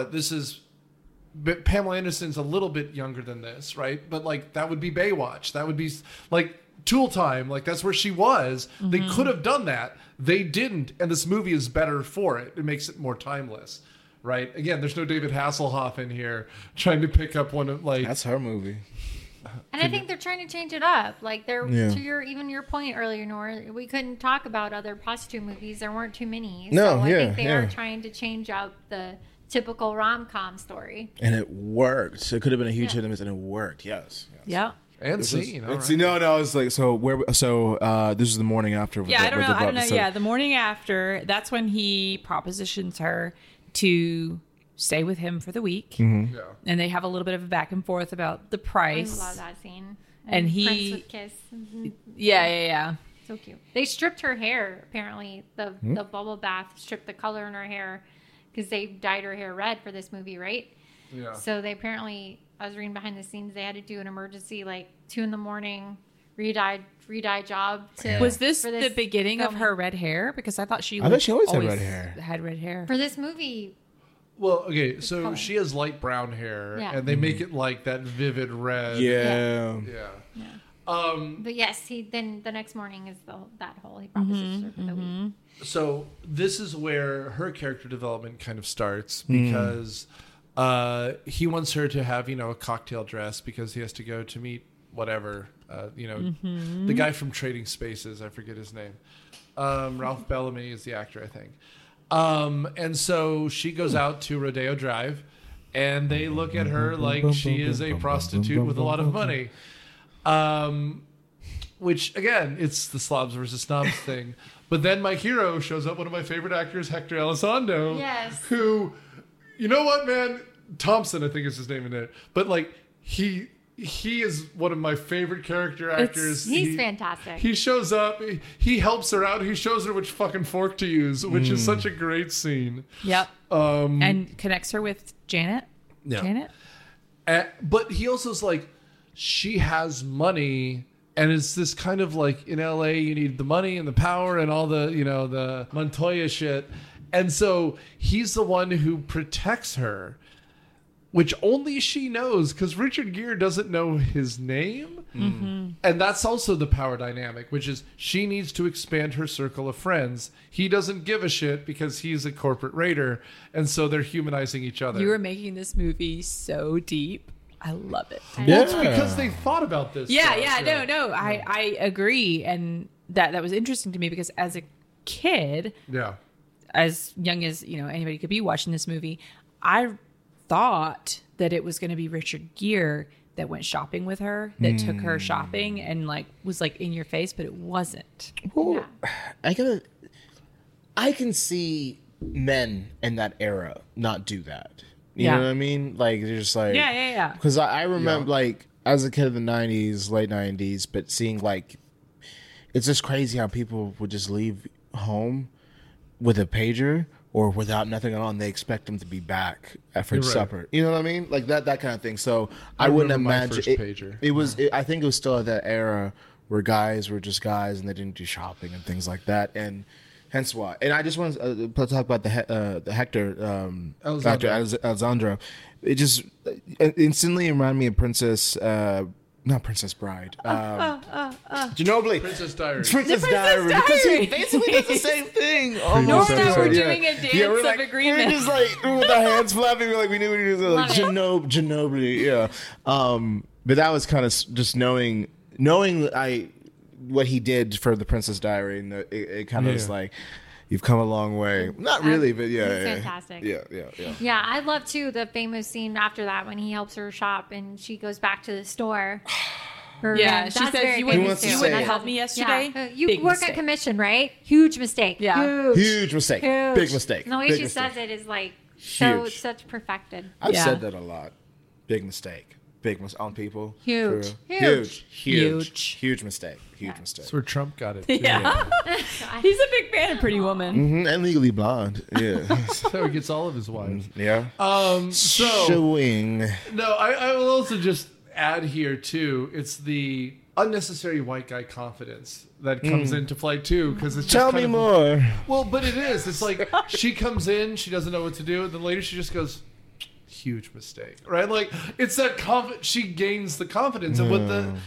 Pamela Anderson's a little bit younger than this, right? But like that would be Baywatch. That would be like Tool Time. Like that's where she was. They could have done that. They didn't. And this movie is better for it. It makes it more timeless, right? Again, there's no David Hasselhoff in here trying to pick up one of like. That's her movie. And I think they're trying to change it up. Like to your point earlier, Nora, we couldn't talk about other prostitute movies. There weren't too many. So I think they are trying to change out the typical rom-com story. And it worked. It could have been a huge hit and miss, and it worked. Yes. Yeah. And scene. No, it's like this is the morning after. I don't know. Yeah, the morning after. That's when he propositions her to stay with him for the week. Yeah. And they have a little bit of a back and forth about the price. I love that scene. And Prince with kiss. Yeah. So cute. They stripped her hair, apparently. The bubble bath stripped the color in her hair because they dyed her hair red for this movie, right? Yeah. So they apparently, I was reading behind the scenes, they had to do an emergency, like 2 a.m, re-dye job. Was this the beginning of her red hair? Because I thought she always had red hair. For this movie. Well, okay, so she has light brown hair, and they make it like that vivid red. Yeah. But yes, then the next morning is that whole he proposes her for the week. So this is where her character development kind of starts because he wants her to have a cocktail dress because he has to go to meet whatever the guy from Trading Spaces. I forget his name. Ralph Bellamy is the actor, I think. And so she goes out to Rodeo Drive, and they look at her like she is a prostitute with a lot of money. Which again, it's the slobs versus snobs thing. But then my hero shows up, one of my favorite actors, Hector Elizondo. Yes. Who, you know what, man? Thompson, I think is his name in it. But like he is one of my favorite character actors. He's fantastic. He shows up. He helps her out. He shows her which fucking fork to use, which is such a great scene. Yep. And connects her with Janet. Yeah. Janet. But he also is like, she has money, and it's this kind of like in LA, you need the money and the power and all the the Montoya shit, and so he's the one who protects her. which only she knows because Richard Gere doesn't know his name. Mm-hmm. And that's also the power dynamic, which is she needs to expand her circle of friends. He doesn't give a shit because he's a corporate raider. And so they're humanizing each other. You are making this movie so deep. I love it. Well, it's because they thought about this. No. I agree. And that was interesting to me because as a kid, as young as, anybody could be watching this movie, I thought that it was going to be Richard Gere that went shopping with her, that took her shopping and was in your face, but it wasn't. Well, I can see men in that era not do that. You know what I mean? They're just yeah. Because I remember as a kid in the 90s, late 90s, but seeing it's just crazy how people would just leave home with a pager or without nothing on, they expect them to be back for supper. You know what I mean? That kind of thing. So I wouldn't imagine it was. I think it was still at that era where guys were just guys and they didn't do shopping and things like that, and hence why. And I just want to talk about the Hector Alessandro. It just instantly reminded me of Princess. Not Princess Bride. Ginobili. Princess Diary. Princess Diary. Because he basically does the same thing. Nora and I were doing a dance of agreement. We're just with our hands flapping. We knew what he was Ginobili. Yeah. But that was kind of just knowing what he did for the Princess Diary, and it kind of was you've come a long way. Not really, but it's fantastic. Yeah. Yeah, I love too the famous scene after that when he helps her shop and she goes back to the store. She says, "You wouldn't help me yesterday." Yeah. You work at commission, right? Huge mistake. Yeah, huge mistake. Big mistake. And the way she says it is such perfected. I've said that a lot. Big mistake. On people. Huge mistake. Huge mistake. That's where Trump got it. Yeah. He's a big fan of Pretty Woman. Mm-hmm. And Legally Blonde. Yeah. So he gets all of his wives. Yeah. Showing. No, I will also just add here too. It's the unnecessary white guy confidence that comes into play too, because it's just tell me more. Well, but it is. It's she comes in, she doesn't know what to do, and then later she just goes, huge mistake, right? It's that she gains the confidence, and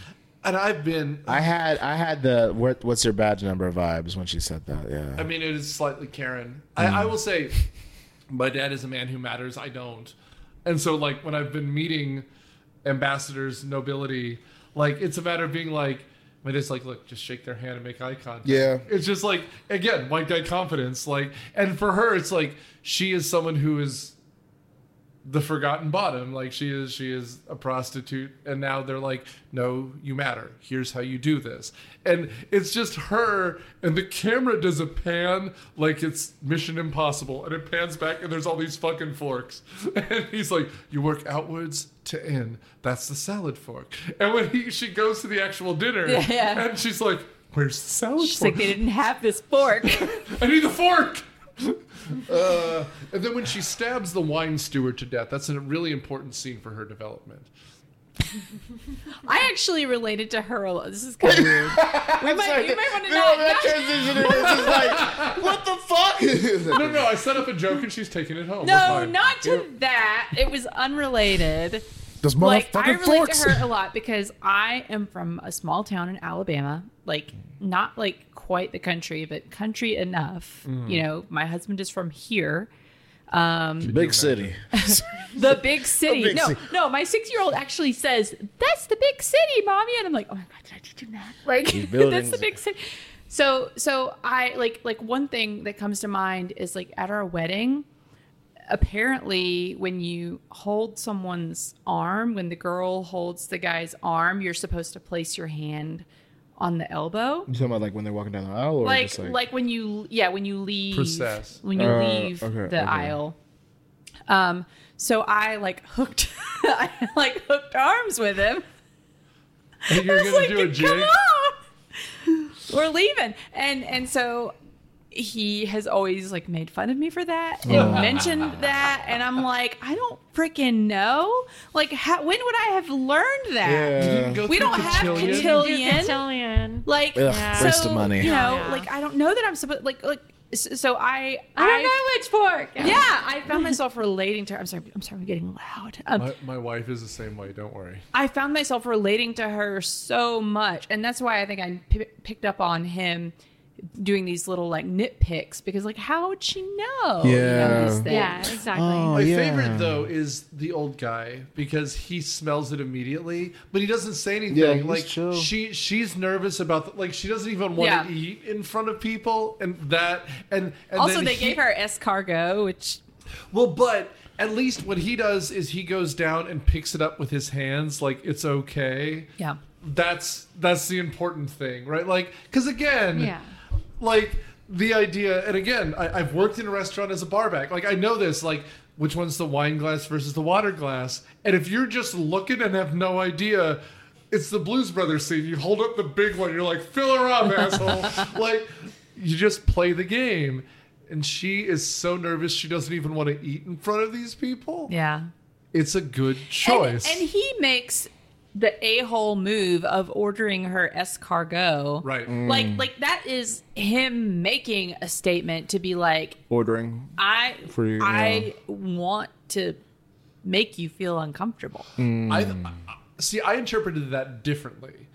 I had the what's your badge number vibes when she said that. Yeah, I mean, it is slightly Karen. I will say, my dad is a man who matters. I don't, and so when I've been meeting ambassadors, nobility, it's a matter of being my dad's look, just shake their hand and make eye contact. Yeah, it's just again, white guy confidence. And for her, it's she is someone who is the forgotten bottom. She is a prostitute, and now they're no, you matter, here's how you do this. And it's just her, and the camera does a pan it's Mission Impossible, and it pans back and there's all these fucking forks, and he's you work outwards to in, that's the salad fork. And when she goes to the actual dinner, and she's where's the salad fork? They didn't have this fork. I need the fork. And then when she stabs the wine steward to death, that's a really important scene for her development. I actually related to her a lot. This is kind of weird. You might want to know. That transition is what the fuck? No, I set up a joke and she's taking it home. No, not to that. It was unrelated. I relate to her a lot because I am from a small town in Alabama. Not quite the country, but country enough. My husband is from here. Big city. The big city. No, my 6-year-old actually says, "That's the big city, Mommy." And I'm oh my God, did I teach him that? That's the big city. So I one thing that comes to mind is at our wedding, apparently when you hold someone's arm, when the girl holds the guy's arm, you're supposed to place your hand on the elbow. You talking about when they're walking down the aisle, or just when you leave process. When you leave the aisle. So I hooked hooked arms with him. And you're gonna do a jig? Come on! We're leaving, and so he has always made fun of me for that and mentioned that, and I'm I don't freaking know. When would I have learned that? Yeah. We don't have cotillion. Cotillion. Waste of money. I don't know that I'm supposed so I don't know which fork. Yeah, I found myself relating to her. I'm sorry, I'm getting loud. My wife is the same way. Don't worry. I found myself relating to her so much, and that's why I think I picked up on him doing these little like nitpicks, because like how would she know? These things? Yeah, exactly. My favorite though is the old guy, because he smells it immediately, but he doesn't say anything. Yeah, he's like chill. she's nervous about like she doesn't even want to eat in front of people, and Also, then they gave her escargot, which but at least what he does is he goes down and picks it up with his hands, like it's okay. yeah. That's the important thing, right? Like, because again, Yeah. like the idea, and again, I've worked in a restaurant as a barback. Like, I know this, like, which one's the wine glass versus the water glass. And if you're just looking and have no idea, it's the Blues Brothers scene. You hold up the big one, you're like, fill her up, asshole. Like, you just play the game. And she is so nervous she doesn't even want to eat in front of these people. Yeah. It's a good choice. And he makes the a-hole move of ordering her escargot. Right. Like that is him making a statement to be like, Ordering. I For you, I want to make you feel uncomfortable. I interpreted that differently.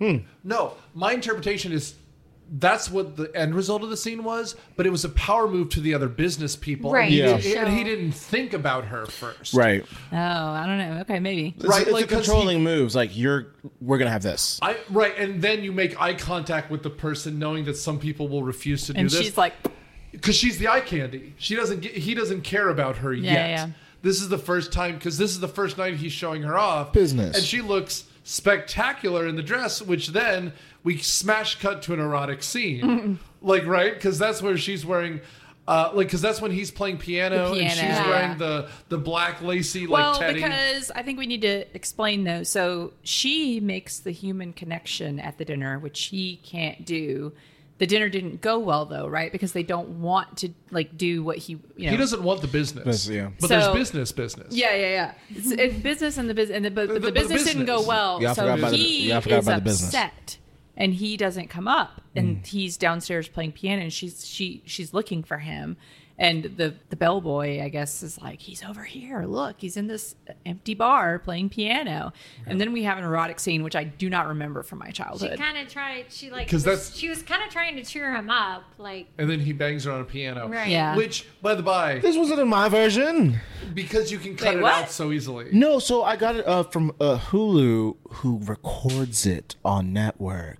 No, my interpretation is that's what the end result of the scene was, but it was a power move to the other business people. Right. And he, Yeah. didn't, and he didn't think about her first. Right. Oh, I don't know. Okay, maybe. Right, It's like, the 'cause controlling moves. Like we're gonna have this. Right, and then you make eye contact with the person, knowing that some people will refuse to do And this. she's like, Because she's the eye candy. He doesn't care about her yet. yeah. This is the first time, because this is the first night he's showing her off. Business. And she looks spectacular in the dress, which then we smash cut to an erotic scene. Like, right? Because that's where she's wearing, because that's when he's playing piano, The and she's piano. wearing the black lacy, like, well, teddy. because I think we need to explain though. So she makes the human connection at the dinner, which he can't do. The dinner didn't go well though, right? Because they don't want to like do what he. He doesn't want the business. Yeah. But So- there's business. Yeah. It's business and the business, but the The business didn't go business. well. Y'all So forgot about the- he y'all forgot is about the business. upset, and he doesn't come up, and he's downstairs playing piano, and she's looking for him, and the bellboy, I guess, is like, he's over here. Look, he's in this empty bar playing piano, and then we have an erotic scene, which I do not remember from my She childhood. kind of tried. She like 'Cause she was kind of trying to cheer him up, like And then he bangs her on a piano. right. Yeah. Which, by the by, This wasn't in my version. because you can cut Wait, it what? out so easily. No, so I got it from Hulu, who records it on network.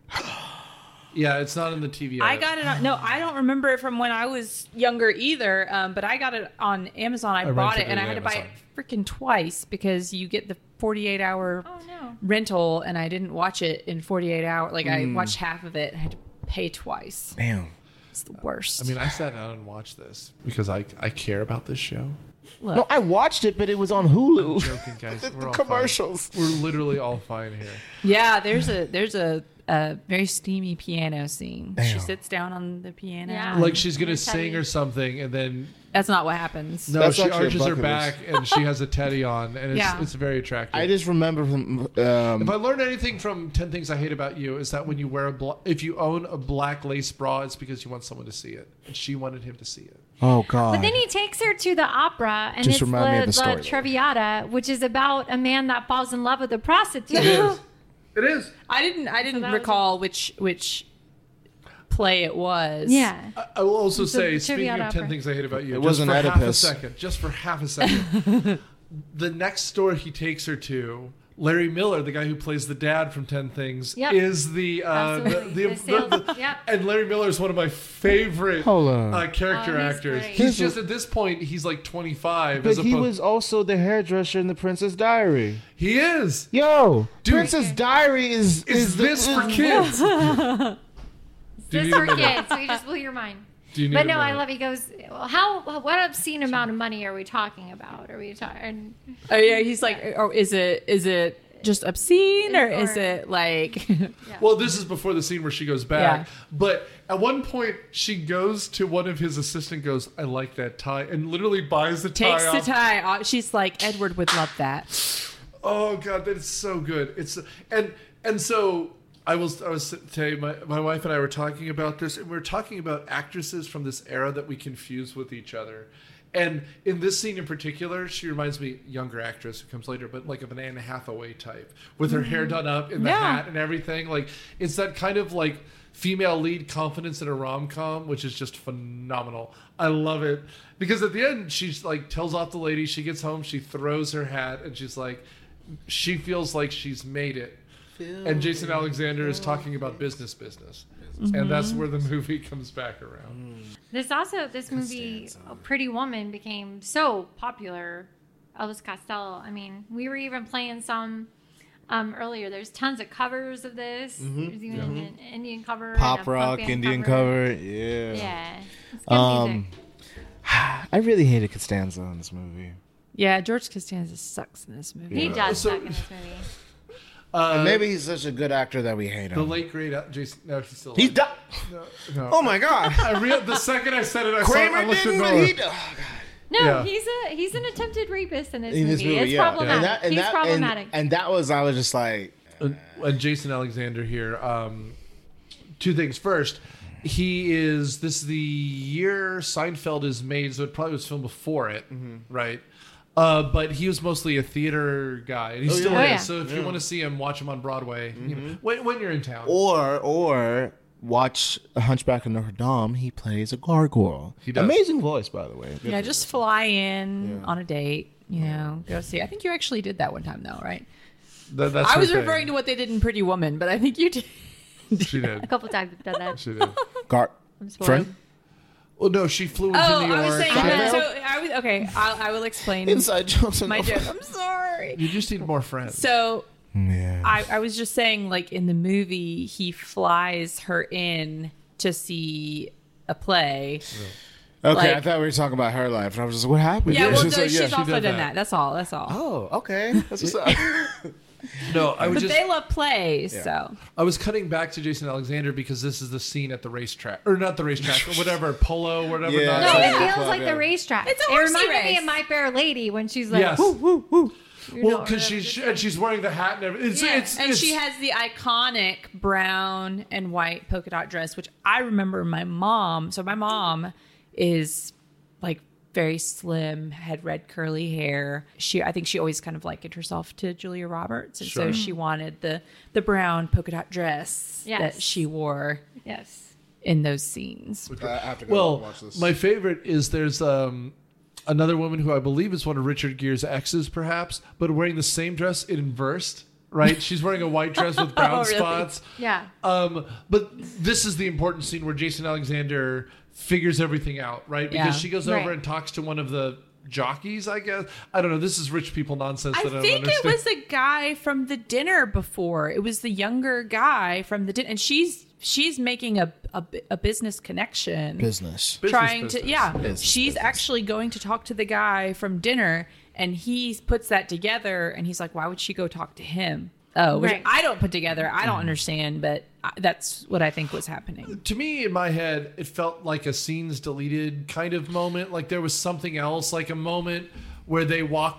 Yeah, it's not in the TV. I edit. got it on, no, I don't remember it from when I was younger either, but I got it on Amazon. I bought rented it, and it I on had to buy it Amazon. freaking twice because you get the 48-hour Oh no. rental, and I didn't watch it in 48 hours. Like, I watched half of it and I had to pay twice. Damn. It's the worst. I mean, I sat down and watched this because I care about this show. Look, No, I watched it, but it was on Hulu. Joking, guys. The We're all commercials. Fine. We're literally all fine here. yeah, there's a very steamy piano scene. She Damn. sits down on the piano. Yeah. Like she's gonna It's sing heavy. or something, and then That's not what happens. no, That's she actually a arches her bucket back and she has a teddy on, and Yeah. it's very attractive. I just remember from if I learned anything from 10 Things I Hate About You, is that when you wear if you own a black lace bra, it's because you want someone to see it, and she wanted him to see it. oh god. But then he takes her to the opera, and Just it's remind me of La the story, though. Traviata, which is about a man that falls in love with a prostitute. It is. It is. I didn't that was recall which play it was. Yeah. I will also It's a say, speaking Traviata of 10 opera. Things I Hate About You, It just wasn't for half a Oedipus. second, just for half a second, the next store he takes her to, Larry Miller, the guy who plays the dad from 10 Things, Yep. is the Absolutely. The sales- yep. and Larry Miller is one of my favorite Hold on. character Oh, he's actors. great. He's just at this point he's like 25. But as he opposed, was also the hairdresser in The Princess Diary. he is. Yo, Dude. Princess Diary is This for kids? Do you This need for to know? kids, so you just blew your mind. Do you need But to no, know? I love. He goes, well, what obscene amount of money are we talking about? Are we talking? Oh yeah, he's like, or is it just obscene, or is Or- it like? Well, this is before the scene where she goes back. Yeah. But at one point, she goes to one of his assistant, goes, "I like that tie," and literally buys the tie Takes the off. tie off. She's like, Edward would love that. Oh god, that is so good. It's and so I was saying, my wife and I were talking about this, and we were talking about actresses from this era that we confuse with each other. And in this scene in particular, she reminds me, younger actress who comes later, but like of an Anne Hathaway type, with her hair done up in the hat and everything. Like, it's that kind of like female lead confidence in a rom-com, which is just phenomenal. I love it. Because at the end, she's like, tells off the lady, she gets home, she throws her hat, and she's like, she feels like she's made it. And Jason Alexander is talking about business. And that's where the movie comes back around. This movie, Pretty Woman, became so popular. Elvis Costello. I mean, we were even playing some earlier. There's tons of covers of this. There's even an Indian cover. Pop and a rock, band Indian cover. Yeah. Yeah. It's good music. I really hated Costanza in this movie. Yeah, George Costanza sucks in this movie. He does suck in this movie. And maybe he's such a good actor that we hate him. The late great Jason. No, he's still. He's done. No. Oh my god! The second I said it, I Kramer looked didn't, at but Noah. he. Oh god. No, Yeah. he's an attempted rapist in this In this movie. It's yeah. problematic. He's problematic. And that was, I was just like, And Jason Alexander here. Two things. First, this is the year Seinfeld is made, so it probably was filmed before it, right? But he was mostly a theater guy, and he still is. yeah. So if you want to see him, watch him on Broadway when you're in town. or watch A Hunchback of Notre Dame. He plays a gargoyle. He does. Amazing voice, by the way. Good Yeah, for just fly in on a date. Go see. I think you actually did that one time, though, right? That's I was referring to what they did in Pretty Woman, but I think you did. She did. A couple times we've done that. She did. I'm spoiled. Friend? Well, no, she flew into Oh, New York. I was saying that. So I will explain Inside jokes. my joke. I'm sorry. You just need more friends. So Yeah. I was just saying, like, in the movie, he flies her in to see a play. Okay, like- I thought we were talking about her life, and I was just, what happened? Yeah, well, she's no, like, she's yeah, she also did done that. that. That's all. Oh, okay. That's what's up. No, I was But they love plays, Yeah. so. I was cutting back to Jason Alexander because this is the scene at the racetrack, or not the racetrack, or whatever, polo, whatever. Yeah. No, Yeah. it feels like the racetrack. It's a It horsey reminded me race. of My Fair Lady when she's like, Yes. woo, woo, woo. You Well, know, because whatever. she's wearing the hat and everything. And she has the iconic brown and white polka dot dress, which I remember my mom. So my mom is like very slim, had red curly hair. I think she always kind of likened herself to Julia Roberts, and so she wanted the brown polka dot dress that she wore Yes. in those scenes. I have to go watch Well, this. my favorite is there's another woman who I believe is one of Richard Gere's exes, perhaps, but wearing the same dress inversed. Right, she's wearing a white dress with brown really? spots. Yeah. But this is the important scene where Jason Alexander figures everything out, right? Because Yeah. she goes over Right. and talks to one of the jockeys, I guess. I don't know. This is rich people nonsense I that I don't think it understand. was the guy from the dinner before. It was the younger guy from the dinner, and she's making a business connection. business. Trying to Business. she's actually going to talk to the guy from dinner, and he puts that together, and he's like, why would she go talk to him? Which Right. I don't put together. I don't understand, but that's what I think was happening. To me, in my head, it felt like a scenes deleted kind of moment. Like there was something else, like a moment where they walked,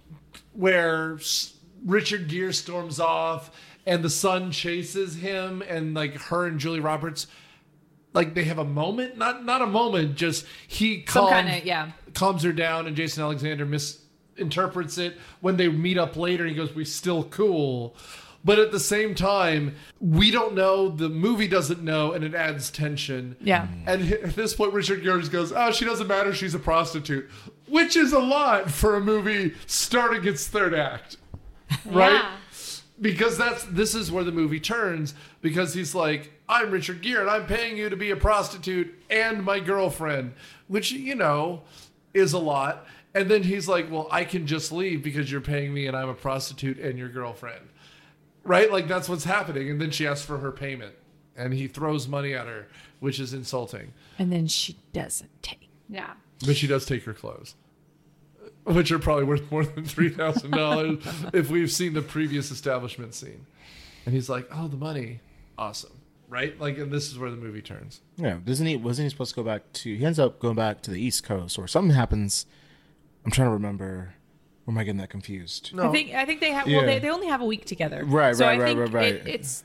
where Richard Gere storms off and the son chases him, and like her and Julie Roberts, like they have a moment, not a moment, just he Some calms, kind of calms her down, and Jason Alexander misinterprets it when they meet up later. He goes, "We still cool." But at the same time, we don't know, the movie doesn't know, and it adds tension. Yeah. And at this point, Richard Gere just goes, "Oh, she doesn't matter, she's a prostitute," which is a lot for a movie starting its third act, right? Yeah. Because this is where the movie turns, because he's like, "I'm Richard Gere, and I'm paying you to be a prostitute and my girlfriend," which, you know, is a lot. And then he's like, "Well, I can just leave because you're paying me and I'm a prostitute and your girlfriend." Right? Like, that's what's happening. And then she asks for her payment. And he throws money at her, which is insulting. And then she doesn't take. Yeah. But she does take her clothes, which are probably worth more than $3,000 if we've seen the previous establishment scene. And he's like, "Oh, the money. Awesome." Right? Like, and this is where the movie turns. Yeah, wasn't he supposed to go back to? He ends up going back to the East Coast, or something happens. I'm trying to remember. Or am I getting that confused? No. I think they have. Yeah. Well, they only have a week together. Right, so right, I right, think right. It's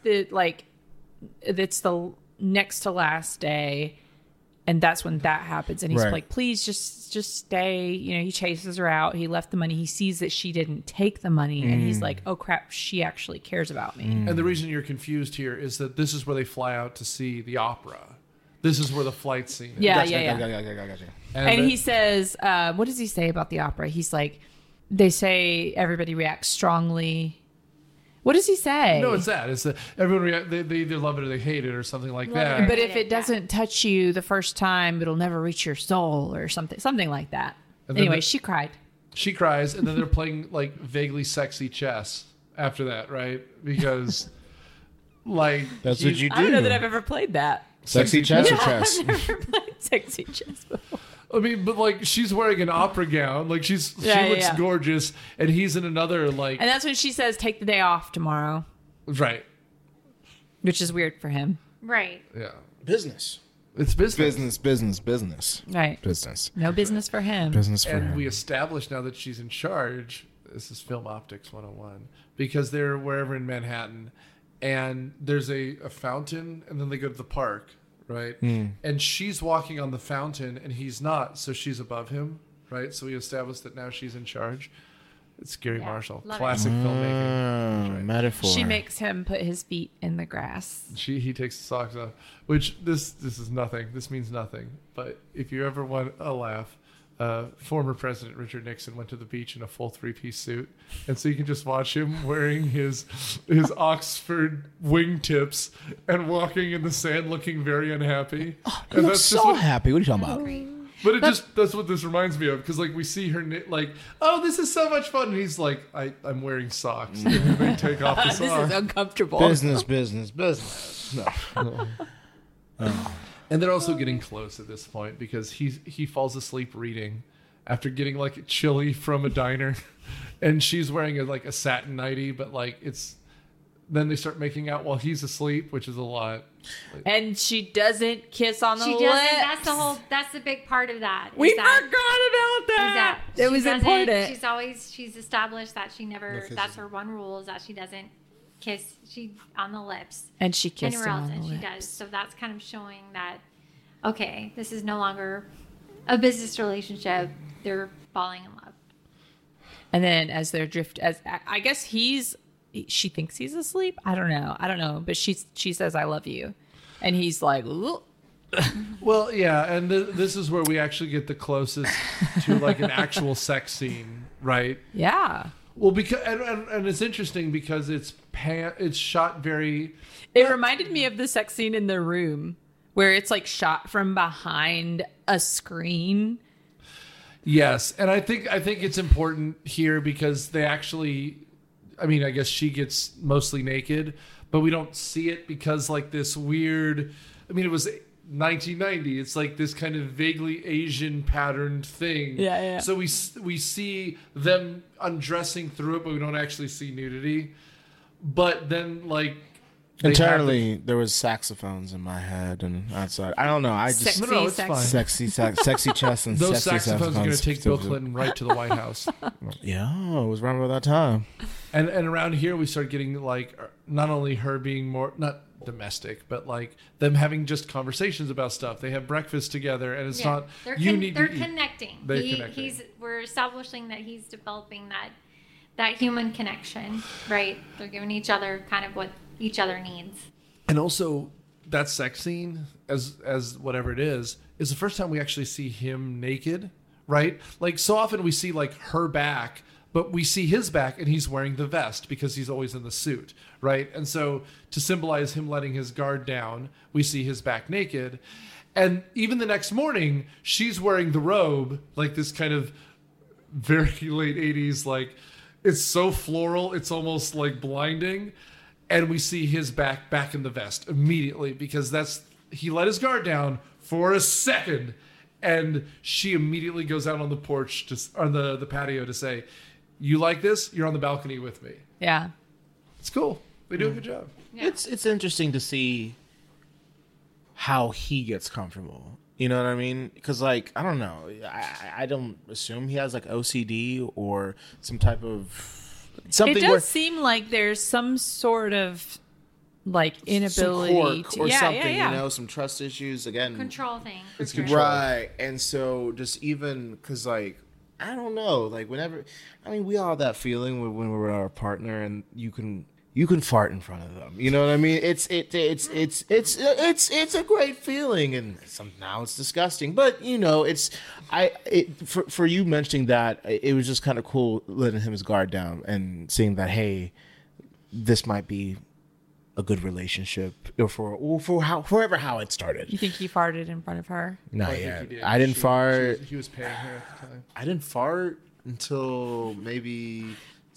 the next to last day, and that's when that happens. And he's Right. like, "Please, just stay." You know, he chases her out. He left the money. He sees that she didn't take the money, and he's like, "Oh crap, she actually cares about me." And the reason you're confused here is that this is where they fly out to see the opera. This is where the flight scene is. Yeah, Gotcha. yeah. And And the- he says, what does he say about the opera? He's like, they say everybody reacts strongly. What does he say? No, it's that. It's that everyone they either love it or they hate it or something like that. But if it doesn't touch you the first time, it'll never reach your soul or something like that. And then Anyway, she cried. She cries, and then they're playing like vaguely sexy chess after that, right? Because like That's what you do. I don't know that I've ever played that. Sexy chess or chess? I've never played sexy chess before. I mean, but like she's wearing an opera gown, like she looks yeah. gorgeous, and he's in another like And that's when she says, "Take the day off tomorrow," right, which is weird for him. Right. yeah, Business. it's business. Business. Right. Business. No business for him. Business for And him. we established now that she's in charge. This is Film Optics 101 because they're wherever in Manhattan, and there's a fountain, and then they go to the park, right? And she's walking on the fountain, and he's not, so she's above him, right? So we established that now she's in charge. It's Gary Marshall, love it. classic filmmaking. That's right. Metaphor. She makes him put his feet in the grass. He takes the socks off, which this is nothing. This means nothing. But if you ever want a laugh, former President Richard Nixon went to the beach in a full 3-piece suit, and so you can just watch him wearing his Oxford wingtips and walking in the sand, looking very unhappy. He And looks so happy. What are you talking about? But that's what this reminds me of, because like we see her like, oh, this is so much fun, and he's like, I'm wearing socks, and then they take off the This is socks. uncomfortable. Business. No. And they're also getting close at this point because he falls asleep reading after getting like chili from a diner, and she's wearing a satin nightie, but like it's. Then they start making out while he's asleep, which is a lot. And she doesn't kiss on the She lips. doesn't. That's the big part of that. We is that- forgot about that. It It was important. She's established that she never. That's her one rule is that she doesn't kiss. She on the lips. And she kissed him Anywhere else, on the and she lips. does. So that's kind of showing that. Okay, this is no longer a business relationship. They're falling in love. And then as they're I guess she thinks he's asleep. I don't know. But she says, "I love you," and he's like, "Ooh." Well, yeah, and this is where we actually get the closest to like an actual sex scene, right? Yeah. Well, because and it's interesting because it's shot very. It reminded me of the sex scene in The Room, where it's like shot from behind a screen. Yes, and I think it's important here because they actually. I mean, I guess she gets mostly naked, but we don't see it because like this weird. I mean, it was 1990. It's like this kind of vaguely Asian patterned thing. Yeah. So we see them undressing through it, but we don't actually see nudity. But then like they Internally, there was saxophones in my head and outside. I don't know. I just Sexy, No, it's sexy. fine. sexy chest and those sexy saxophones are going to saxophones. take Bill Clinton right to the White House. Yeah, it was around about that time. And around here we start getting like not only her being more not domestic, but like them having just conversations about stuff. They have breakfast together, and it's not They're you need they're to eat. connecting. They're connecting. We're establishing that he's developing that human connection, right? They're giving each other kind of what each other needs. And also that sex scene, as whatever it is the first time we actually see him naked, right? Like so often we see like her back, but we see his back and he's wearing the vest because he's always in the suit, right? And so to symbolize him letting his guard down, we see his back naked. And even the next morning, she's wearing the robe, like this kind of very late 80s, like it's so floral, it's almost like blinding. And we see his back in the vest immediately because he let his guard down for a second, and she immediately goes out on the porch on the patio to say, "You like this? You're on the balcony with me." Yeah. It's cool. They do a good job. Yeah. It's interesting to see how he gets comfortable. You know what I mean? Because, like, I don't know. I don't assume he has, like, OCD or some type of something. It does seem like there's some sort of, like, inability to... or something, you know, some trust issues. Again, Control thing. It's sure. control. right. And so just even because, like, I don't know, like, whenever, I mean, we all have that feeling when we're with our partner and you can fart in front of them. You know what I mean? It's a great feeling, and now it's disgusting. But you know, for you mentioning that, it was just kind of cool letting him his guard down and seeing that, hey, this might be a good relationship, or for how it started. You think he farted in front of her? Not I think yet. he did. I didn't fart. He was paying her at the time. I didn't fart until maybe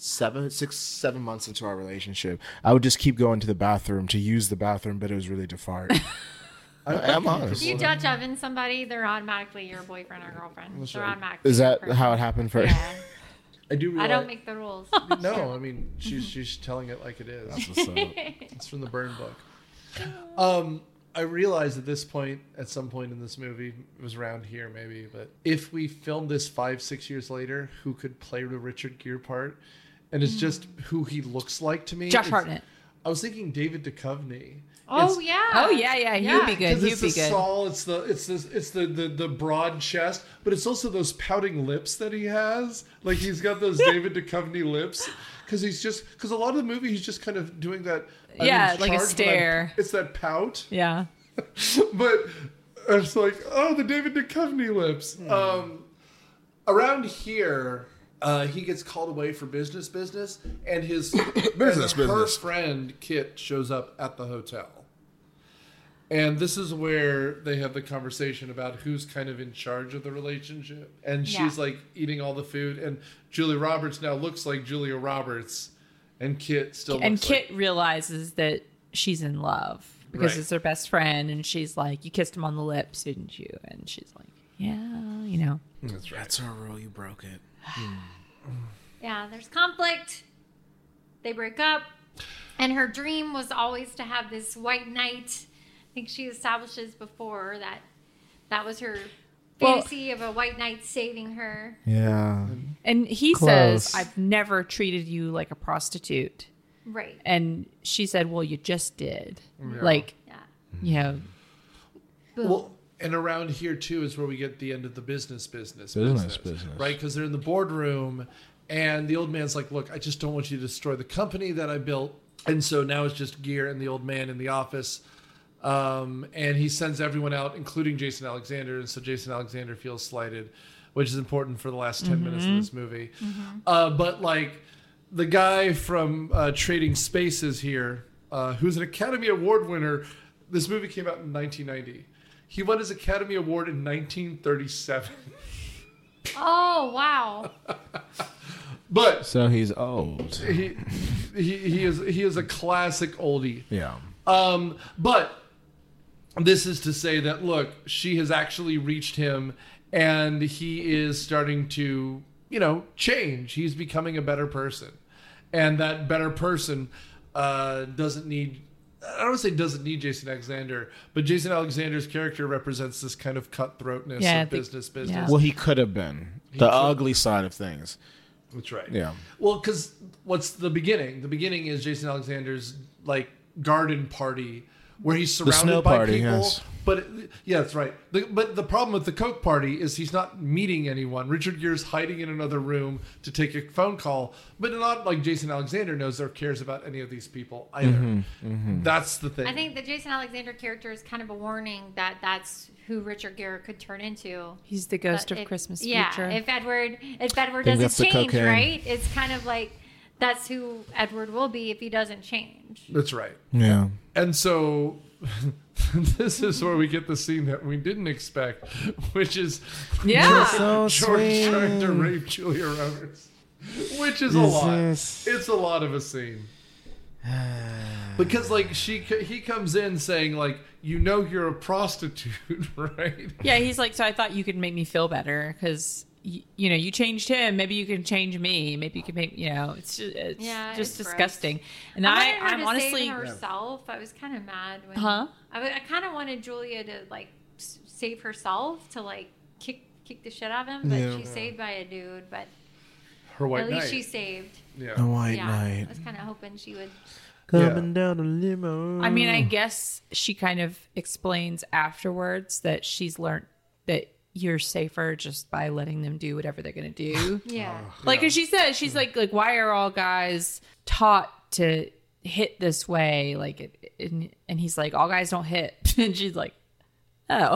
7 months into our relationship. I would just keep going to the bathroom to use the bathroom, but it was really to fart. I'm honest. If you touch oven somebody, they're automatically your boyfriend or girlfriend. That's They're right. automatically. Is that your person. how it happened for? Yeah. I do realize. I don't make the rules. No, I mean she's telling it like it is. What's up? It's from the Burn book. I realized at this point, at some point in this movie, it was around here maybe, but if we filmed this 5-6 years later, who could play the Richard Gere part? And it's just who he looks like to me. Josh It's- Hartnett. I was thinking David Duchovny. Oh yeah. Oh, yeah. He'd be good. Because He'd it's be the good. Saul, it's the broad chest, but it's also those pouting lips that he has. Like he's got those David Duchovny lips. Because a lot of the movie he's just kind of doing that. I'm Yeah, in like a charge, but stare. it's that pout. Yeah. But it's like, oh, the David Duchovny lips. Around here, he gets called away for business, and his her friend Kit shows up at the hotel. And this is where they have the conversation about who's kind of in charge of the relationship. And she's like eating all the food, and Julia Roberts now looks like Julia Roberts, and Kit still looks And like... Kit realizes that she's in love because Right. it's her best friend, and she's like, "You kissed him on the lips, didn't you?" And she's like, "Yeah, you know." That's right. That's our rule. You broke it. Yeah, there's conflict. They break up. And her dream was always to have this white knight. I think she establishes before that was her fantasy of a white knight saving her. Yeah. And he Close. says, "I've never treated you like a prostitute." Right. And she said, "Well, you just did." Like, Yeah. you know, Well, and around here too is where we get the end of the business, Business. right? Because they're in the boardroom, and the old man's like, "Look, I just don't want you to destroy the company that I built." And so now it's just Gere and the old man in the office, and he sends everyone out, including Jason Alexander. And so Jason Alexander feels slighted, which is important for the last 10 minutes of this movie. But like the guy from Trading Spaces here, who's an Academy Award winner. This movie came out in 1990. He won his Academy Award in 1937. Oh, wow. But So he's old. he is a classic oldie. Yeah. But this is to say that, look, she has actually reached him, and he is starting to, change. He's becoming a better person, and that better person doesn't need. I don't want to say doesn't need Jason Alexander, but Jason Alexander's character represents this kind of cutthroatness Yeah, of business. yeah. Well, he could have been the ugly side of things. That's right. Yeah. Well, because what's the beginning? The beginning is Jason Alexander's like garden party where he's surrounded snow by party, people. yes. But yeah, that's right. But the problem with the Coke party is he's not meeting anyone. Richard Gere's hiding in another room to take a phone call, but not like Jason Alexander knows or cares about any of these people either. That's the thing. I think the Jason Alexander character is kind of a warning that that's who Richard Gere could turn into. he's the ghost But of Christmas Yeah, future. if Edward Think doesn't that's the change, cocaine. right? It's kind of like that's who Edward will be if he doesn't change. That's right. Yeah. And so this is where we get the scene that we didn't expect, which is Yeah. So George sweet. trying to rape Julia Roberts, which is a lot. Yes. It's a lot of a scene. Because like he comes in saying like, you're a prostitute, right? Yeah, he's like, "So I thought you could make me feel better because you changed him. Maybe you can change me. Maybe you can make it's It's disgusting." And I wanted her I'm to honestly, save herself. I was kind of mad when Huh? I kind of wanted Julia to like save herself to like kick the shit out of him, but Yeah. she's saved by a dude. But Her white at least knight. she's saved. Yeah. The White Yeah, I Knight was kind of hoping she would. coming down a limo. I mean, I guess she kind of explains afterwards that she's learned that you're safer just by letting them do whatever they're going to do. Yeah. Like, as she says, she's like, why are all guys taught to hit this way? Like, and he's like, all guys don't hit. And she's like, oh.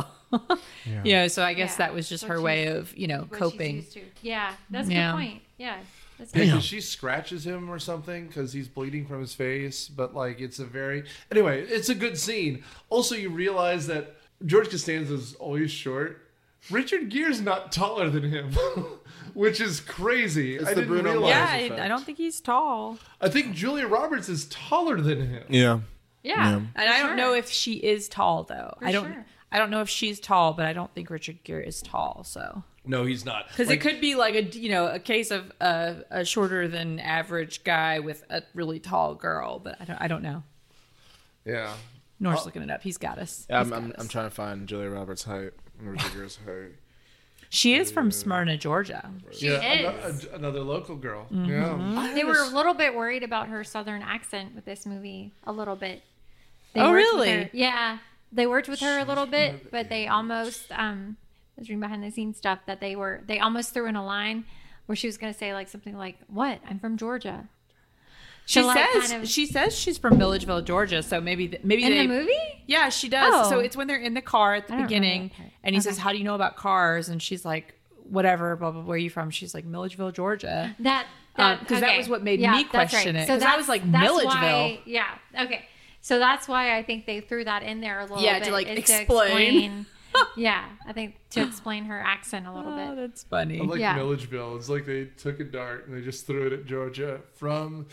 So I guess that was just What her she's- way of, what she's coping. used to. Yeah, that's a Yeah. good point. Yeah, that's Yeah, good. 'cause she scratches him or something because he's bleeding from his face. But like, it's a very anyway. It's a good scene. Also, you realize that George Costanza's always short. Richard Gere's not taller than him, which is crazy. I the didn't Bruno realize. Yeah, Mars I effect. don't think he's tall. I think Julia Roberts is taller than him. Yeah. Yeah, And I don't know if she is tall, though. For I don't. sure. I don't know if she's tall, but I don't think Richard Gere is tall. So No, he's not. because it could be like a case of a shorter than average guy with a really tall girl, but I don't know. Yeah. Nor's looking it up. He's got us. I'm He's got us. trying to find Julia Roberts' height. Richard Gere's height. She is from Smyrna, Georgia. She Yeah, is. another local girl. Mm-hmm. Yeah. They were a little bit worried about her southern accent with this movie. A little bit. They Oh, worked with really? her- Yeah, they worked with her a little bit, but they almost. I was reading behind the scenes stuff that they almost threw in a line where she was going to say like something like, "What? I'm from Georgia." She So, like, says kind of- she says she's from Milledgeville, Georgia. So maybe In they, the movie? Yeah, she does. Oh. So it's when they're in the car at the I don't beginning, remember that part. and he Okay. says, "How do you know about cars?" And she's like, "Whatever, blah blah. Where are you from?" She's like, "Milledgeville, Georgia." Because that was what made me that's question right. it. Because I was like, that's Milledgeville. why- yeah. Okay. So that's why I think they threw that in there a little Yeah, bit. to, like, is explain. Yeah, I think to explain her accent a little Oh, bit. that's funny. I like Yeah. Milledgeville. It's like they took a dart and they just threw it at Georgia from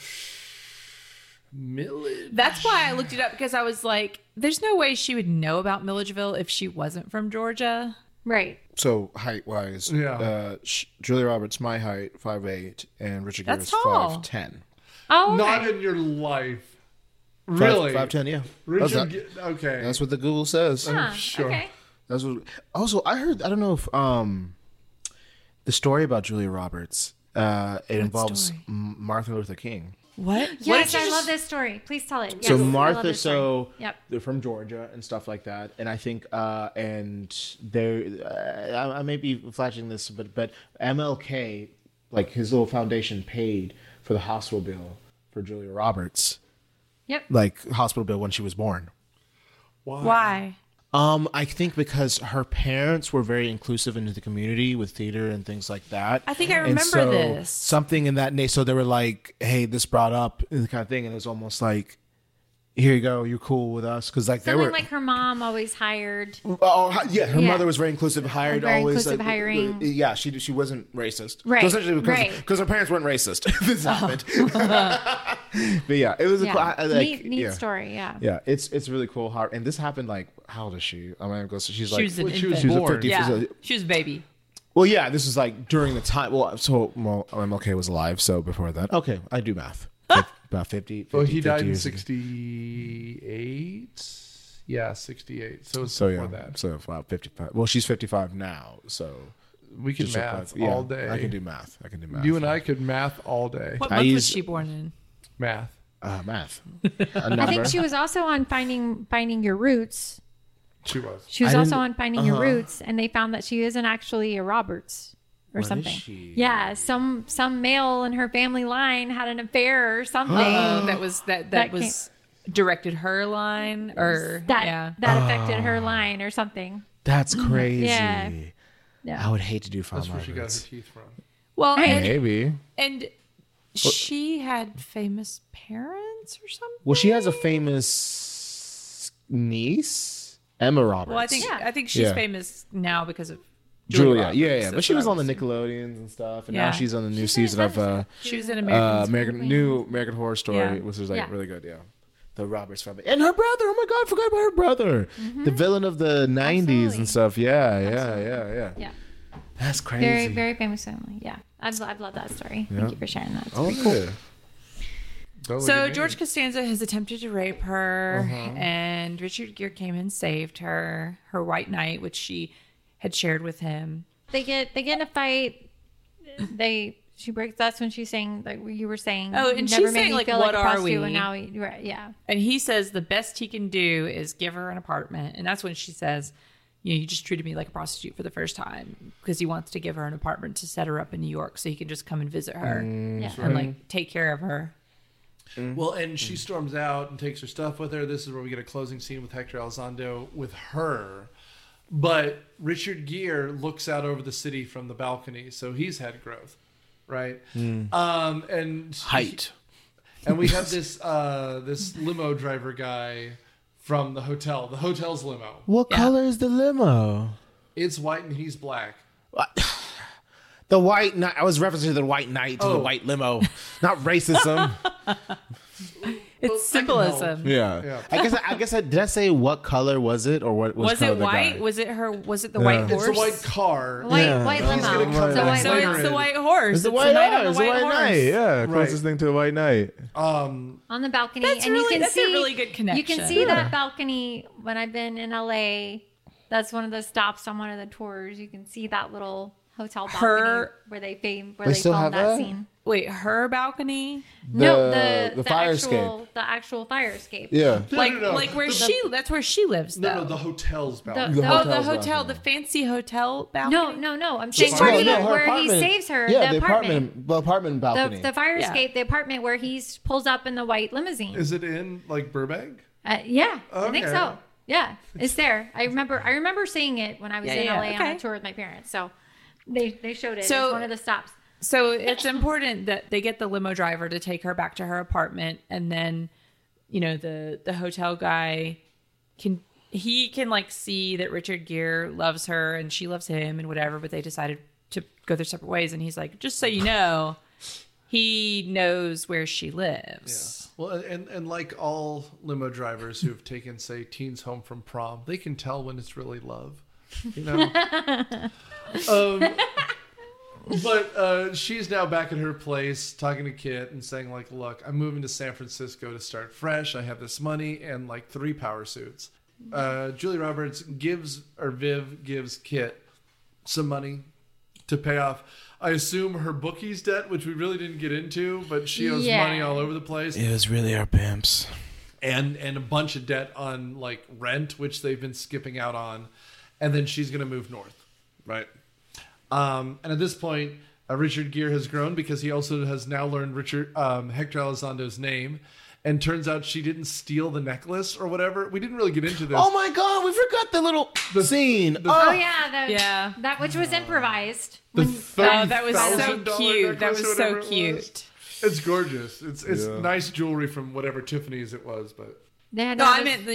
Milledge. That's why I looked it up, because I was like, "There's no way she would know about Milledgeville if she wasn't from Georgia." Right. So height wise, Yeah. Julia Roberts, my height, 5'8", and Richard Gere That's is tall. 5'10". Oh, Not okay. in your life. Really? 5'10", yeah. Richard, That's, okay. that's what the Google says. Huh, sure. Okay. That's what. Also, I heard. I don't know if the story about Julia Roberts. It involves story? Martin Luther King. What? Yes, I love this story. Please tell it. Yes, So I love Martha, this story. so Yep. they're from Georgia and stuff like that, and I think, and they're, I may be flashing this, but MLK, like his little foundation, paid for the hospital bill for Julia Roberts, Yep. like hospital bill when she was born. Why? I think because her parents were very inclusive into the community with theater and things like that. I think I And remember so this. Something in that so they were like, "Hey, this brought up," and the kind of thing, and it was almost like, "Here you go, you're cool with us," because like they Something were like her mom always hired. Oh yeah, her Yeah. mother was very inclusive. Hired Very always inclusive hiring. Yeah, she wasn't racist. Right, So essentially right. because her parents weren't racist. This happened. But yeah, it was a Yeah. cool, like, neat yeah. story. Yeah. Yeah, it's really cool. How and this happened like how old is she? I mean, she's like She was an she was infant. she was a born. 50. Yeah, she was a baby. Well, yeah, this is like during the time. Well, MLK was alive, so before that. Okay, I do math. About 50. Well, he 50 died in years ago. 68. Yeah, 68. So it's So before yeah, that. so about 55. Well, she's 55 now, so We can just look math like- yeah, all day. I can do math. You and I could math all day. What I month was use- she born in? Math. Math. I think she was also on Finding Your Roots. She was. She was I also didn't- on Finding Your Roots, and they found that she isn't actually a Roberts or What is something. she? Yeah, some male in her family line had an affair or something. That was that That was directed her line, or that yeah. that affected her line or something. That's crazy. Yeah. Yeah. I would hate to do five That's where she got her Margarets. teeth from. Well, Maybe. and she had famous parents or something. Well, she has a famous niece, Emma Roberts. Well, I think she's Yeah. famous now because of Julia. Roberts. Yeah. That's But she what was I on the Nickelodeons and stuff, and Yeah. now she's on the new She's season in of She was in American. American Horror Story, Yeah. which is like Yeah. really good. Yeah. The Roberts family and her brother. Oh my God, I forgot about her brother, the villain of the '90s Absolutely. and stuff. Yeah. Yeah. That's crazy. Very, very famous family. Yeah. I've loved that story. Yeah. Thank you for sharing that. It's Oh, pretty cool. yeah. Don't look So at me. George Costanza has attempted to rape her, and Richard Gere came and saved her white knight, which she had shared with him. They get in a fight. She breaks. That's when she's saying, like you were saying. Oh, and "You never she's made saying, me like, feel what a are prostitute," we? And now, yeah. And he says the best he can do is give her an apartment, and that's when she says, you just treated me like a prostitute for the first time, because he wants to give her an apartment to set her up in New York so he can just come and visit her Yeah. and like take care of her. Well, and she storms out and takes her stuff with her. This is where we get a closing scene with Hector Elizondo with her. But Richard Gere looks out over the city from the balcony, so he's had growth, right? And Height. and we have this this limo driver guy from the hotel. The hotel's limo. What color is the limo? It's white and he's black. The white knight. I was referencing the white knight to the white limo, not racism. It's symbolism. Yeah. I guess did I say what color was it, or what was Was color it of the white? guy? Was it her? Was it the white horse? It's a white car. White Yeah. white He's limo. gonna come It's a back white So later. limo. it's the white horse. It's the It's white night on knight. the It's the white horse. knight. Yeah, Right. closest thing to a white knight. On the balcony, That's and really- you can that's a see really good You connection. can see Yeah. that balcony when I've been in LA. That's one of the stops on one of the tours. You can see that little hotel balcony Her- where they filmed still have that that? scene. Wait, her balcony? No, The fire escape. The actual fire escape. Yeah. Like no. like where that's where she lives though. No, the hotel's The, balcony. the, Oh, hotel's the balcony. hotel, the fancy hotel balcony. no. I'm saying fire where, escape. he, No, where he saves her. Yeah, the apartment. The apartment balcony. The fire Yeah. escape, the apartment where he pulls up in the white limousine. Is it in like Burbank? Yeah, I think Okay. so. Yeah, it's there. I remember seeing it when I was Yeah, in yeah, LA on okay. a tour with my parents. So they showed it. So- It's one of the stops. So it's important that they get the limo driver to take her back to her apartment, and then, the hotel guy can like see that Richard Gere loves her and she loves him and whatever, but they decided to go their separate ways, and he's like, just so you know, he knows where she lives. Well, and like all limo drivers who've taken, say, teens home from prom, they can tell when it's really love, But she's now back at her place talking to Kit and saying, like, look, I'm moving to San Francisco to start fresh. I have this money and like 3 power suits. Julia Roberts Viv gives Kit some money to pay off, I assume, her bookies debt, which we really didn't get into, but she owes money all over the place. It was really our pimps. And a bunch of debt on like rent, which they've been skipping out on. And then she's going to move north, right? And at this point, Richard Gere has grown because he also has now learned Hector Elizondo's name. And turns out she didn't steal the necklace or whatever. We didn't really get into this. Oh my god, we forgot the little scene. Oh yeah, Yeah. that which was improvised. The Oh, that was so $30,000 cute. That necklace or was so whatever it cute. was. It's gorgeous. It's Yeah. nice jewelry from whatever Tiffany's it was, but They had No, to I have meant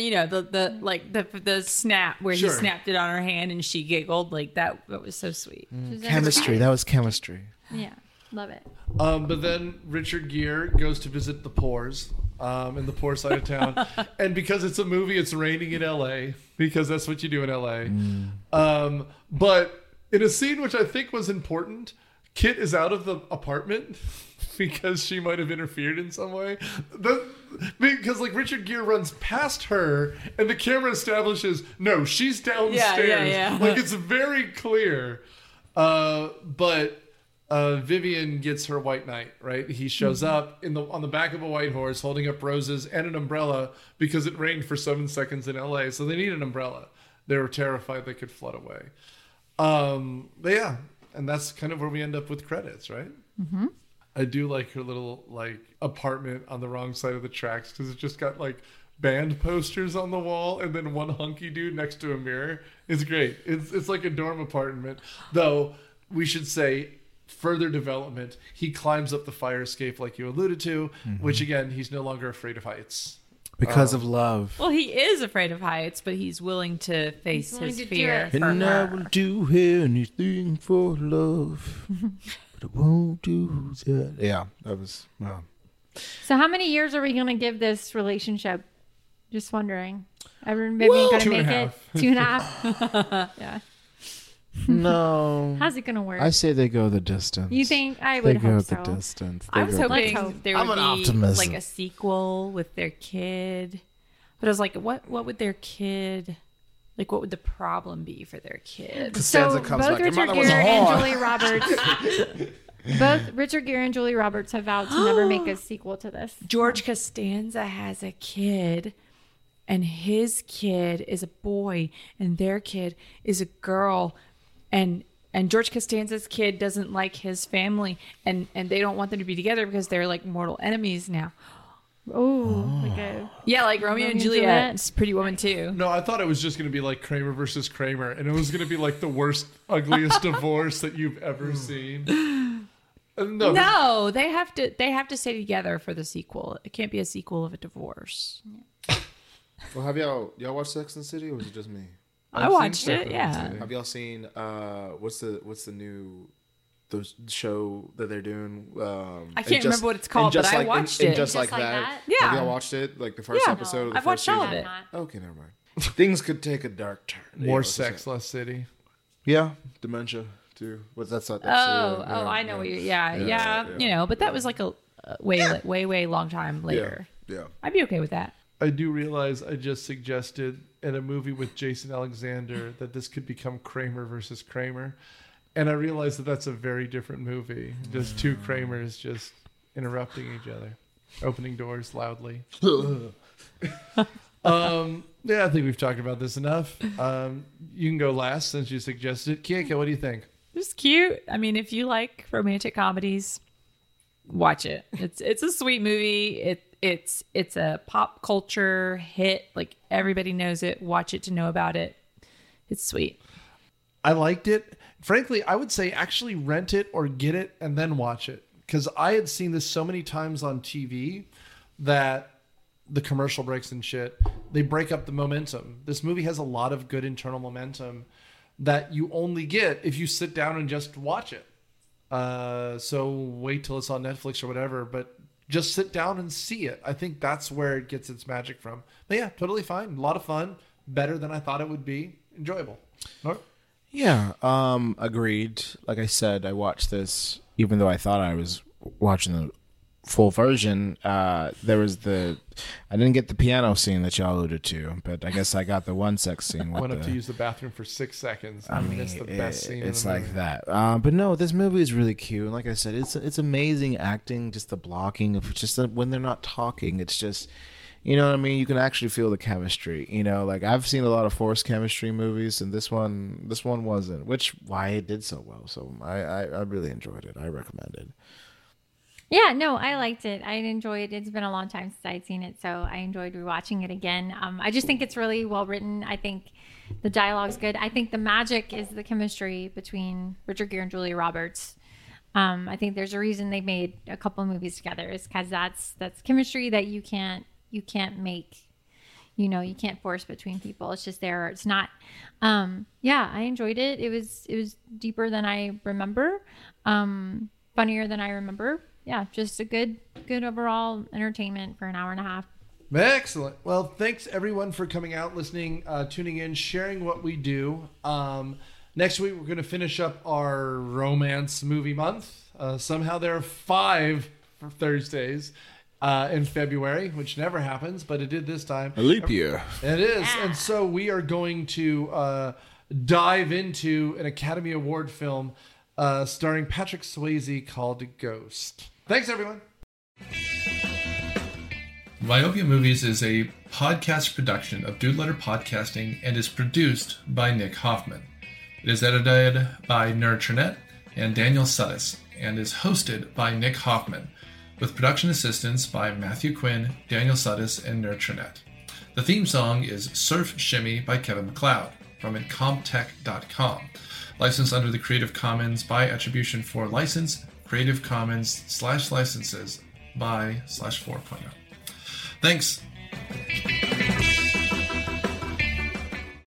the snap where Sure. he snapped it on her hand and she giggled. Like that was so sweet. Chemistry. That was chemistry. Yeah, love it. But then Richard Gere goes to visit the poors in the poor side of town. And because it's a movie, it's raining in LA because that's what you do in LA. But in a scene which I think was important, Kit is out of the apartment because she might have interfered in some way. Because like Richard Gere runs past her and the camera establishes, no, she's downstairs. Yeah. Like it's very clear. But Vivian gets her white knight, right? He shows up on the back of a white horse holding up roses and an umbrella because it rained for 7 seconds in LA. So they need an umbrella. They were terrified they could flood away. But yeah, and that's kind of where we end up with credits, right? Mm-hmm. I do like her little like apartment on the wrong side of the tracks because it's just got like band posters on the wall and then one hunky dude next to a mirror. It's great. It's like a dorm apartment. Though we should say further development, he climbs up the fire escape like you alluded to, which again, he's no longer afraid of heights. Because of love. Well, he is afraid of heights, but he's willing to face willing his to do fear. it. For And I her. will do anything for love. But I won't do that. Yeah, that was. Wow. So how many years are we going to give this relationship? Just wondering. Everyone maybe going to 2.5. make it 2.5. Yeah. No. How's it gonna work? I say they go the distance. You think? I They would go hope the so. distance. I was hoping hope. there I'm would an be optimist. like a sequel with their kid. But I was like, what would their kid, like, what would the problem be for their kid? So Costanza comes both back, "Your Richard mother was a Gere and whore." Julie Roberts, both Richard Gere and Julie Roberts have vowed to never make a sequel to this. George Costanza has a kid, and his kid is a boy, and their kid is a girl, and George Costanza's kid doesn't like his family, and they don't want them to be together because they're like mortal enemies now. Oh, like a Yeah, like Romeo and Juliet. It's Pretty Woman too. No, I thought it was just going to be like Kramer versus Kramer, and it was going to be like the worst, ugliest divorce that you've ever seen. No, they have to stay together for the sequel. It can't be a sequel of a divorce. Well, have y'all watched Sex and the City, or was it just me? I watched it. Yeah. Have y'all seen what's the new the show that they're doing? I can't remember what it's called, but I watched it. Just like Just like that. that? Yeah. Have y'all watched it? Like the first Yeah. episode of the I've first watched all season? of it. not. Okay, never mind. Things could take a dark turn. More Yeah, sex, less city. Yeah, dementia too. What's that's not. I know what you. Yeah. You know, but that was like a way long time later. Yeah. I'd be okay with that. I do realize I just suggested in a movie with Jason Alexander that this could become Kramer versus Kramer. And I realize that that's a very different movie. Just two Kramers just interrupting each other, opening doors loudly. Yeah, I think we've talked about this enough. You can go last since you suggested it. Kieka, what do you think? It's cute. I mean, if you like romantic comedies, watch it. It's a sweet movie. It's a pop culture hit. Like everybody knows it. Watch it to know about it. It's sweet. I liked it. Frankly, I would say actually rent it or get it and then watch it. Because I had seen this so many times on TV that the commercial breaks and shit, they break up the momentum. This movie has a lot of good internal momentum that you only get if you sit down and just watch it. So wait till it's on Netflix or whatever, but just sit down and see it. I think that's where it gets its magic from. But yeah, totally fine. A lot of fun. Better than I thought it would be. Enjoyable. Norm? Yeah, agreed. Like I said, I watched this even though I thought I was watching the full version. I didn't get the piano scene that y'all alluded to, but I guess I got the one sex scene. Went up to use the bathroom for 6 seconds. I mean, it's the best scene. It's in the like movie. that. But no, this movie is really cute. And like I said, it's amazing acting. Just the blocking of just when they're not talking. It's just. You know what I mean? You can actually feel the chemistry. You know, like I've seen a lot of forced chemistry movies, and this one wasn't. Why it did so well. So I really enjoyed it. I recommend it. Yeah, no, I liked it. I enjoyed it. It's been a long time since I'd seen it, so I enjoyed rewatching it again. I just think it's really well written. I think the dialogue's good. I think the magic is the chemistry between Richard Gere and Julia Roberts. I think there's a reason they made a couple of movies together, is because that's chemistry that you can't make, you can't force between people. It's just there. It's not. I enjoyed it. It was deeper than I remember, funnier than I remember. Yeah, just a good overall entertainment for an hour and a half. Excellent. Well, thanks everyone for coming out, listening, tuning in, sharing what we do. Next week, we're going to finish up our romance movie month. Somehow there are 5 Thursdays in February, which never happens, but it did this time. A leap year. It is. And so we are going to dive into an Academy Award film starring Patrick Swayze called Ghost. Thanks, everyone. Myopia Movies is a podcast production of Dude Letter Podcasting and is produced by Nick Hoffman. It is edited by Nerd Trinette and Daniel Suttis and is hosted by Nick Hoffman, with production assistance by Matthew Quinn, Daniel Suttis, and Nerd Trinette. The theme song is Surf Shimmy by Kevin MacLeod from Incomptech.com. Licensed under the Creative Commons by Attribution 4 license, Creative Commons /licenses by /4.0. Thanks.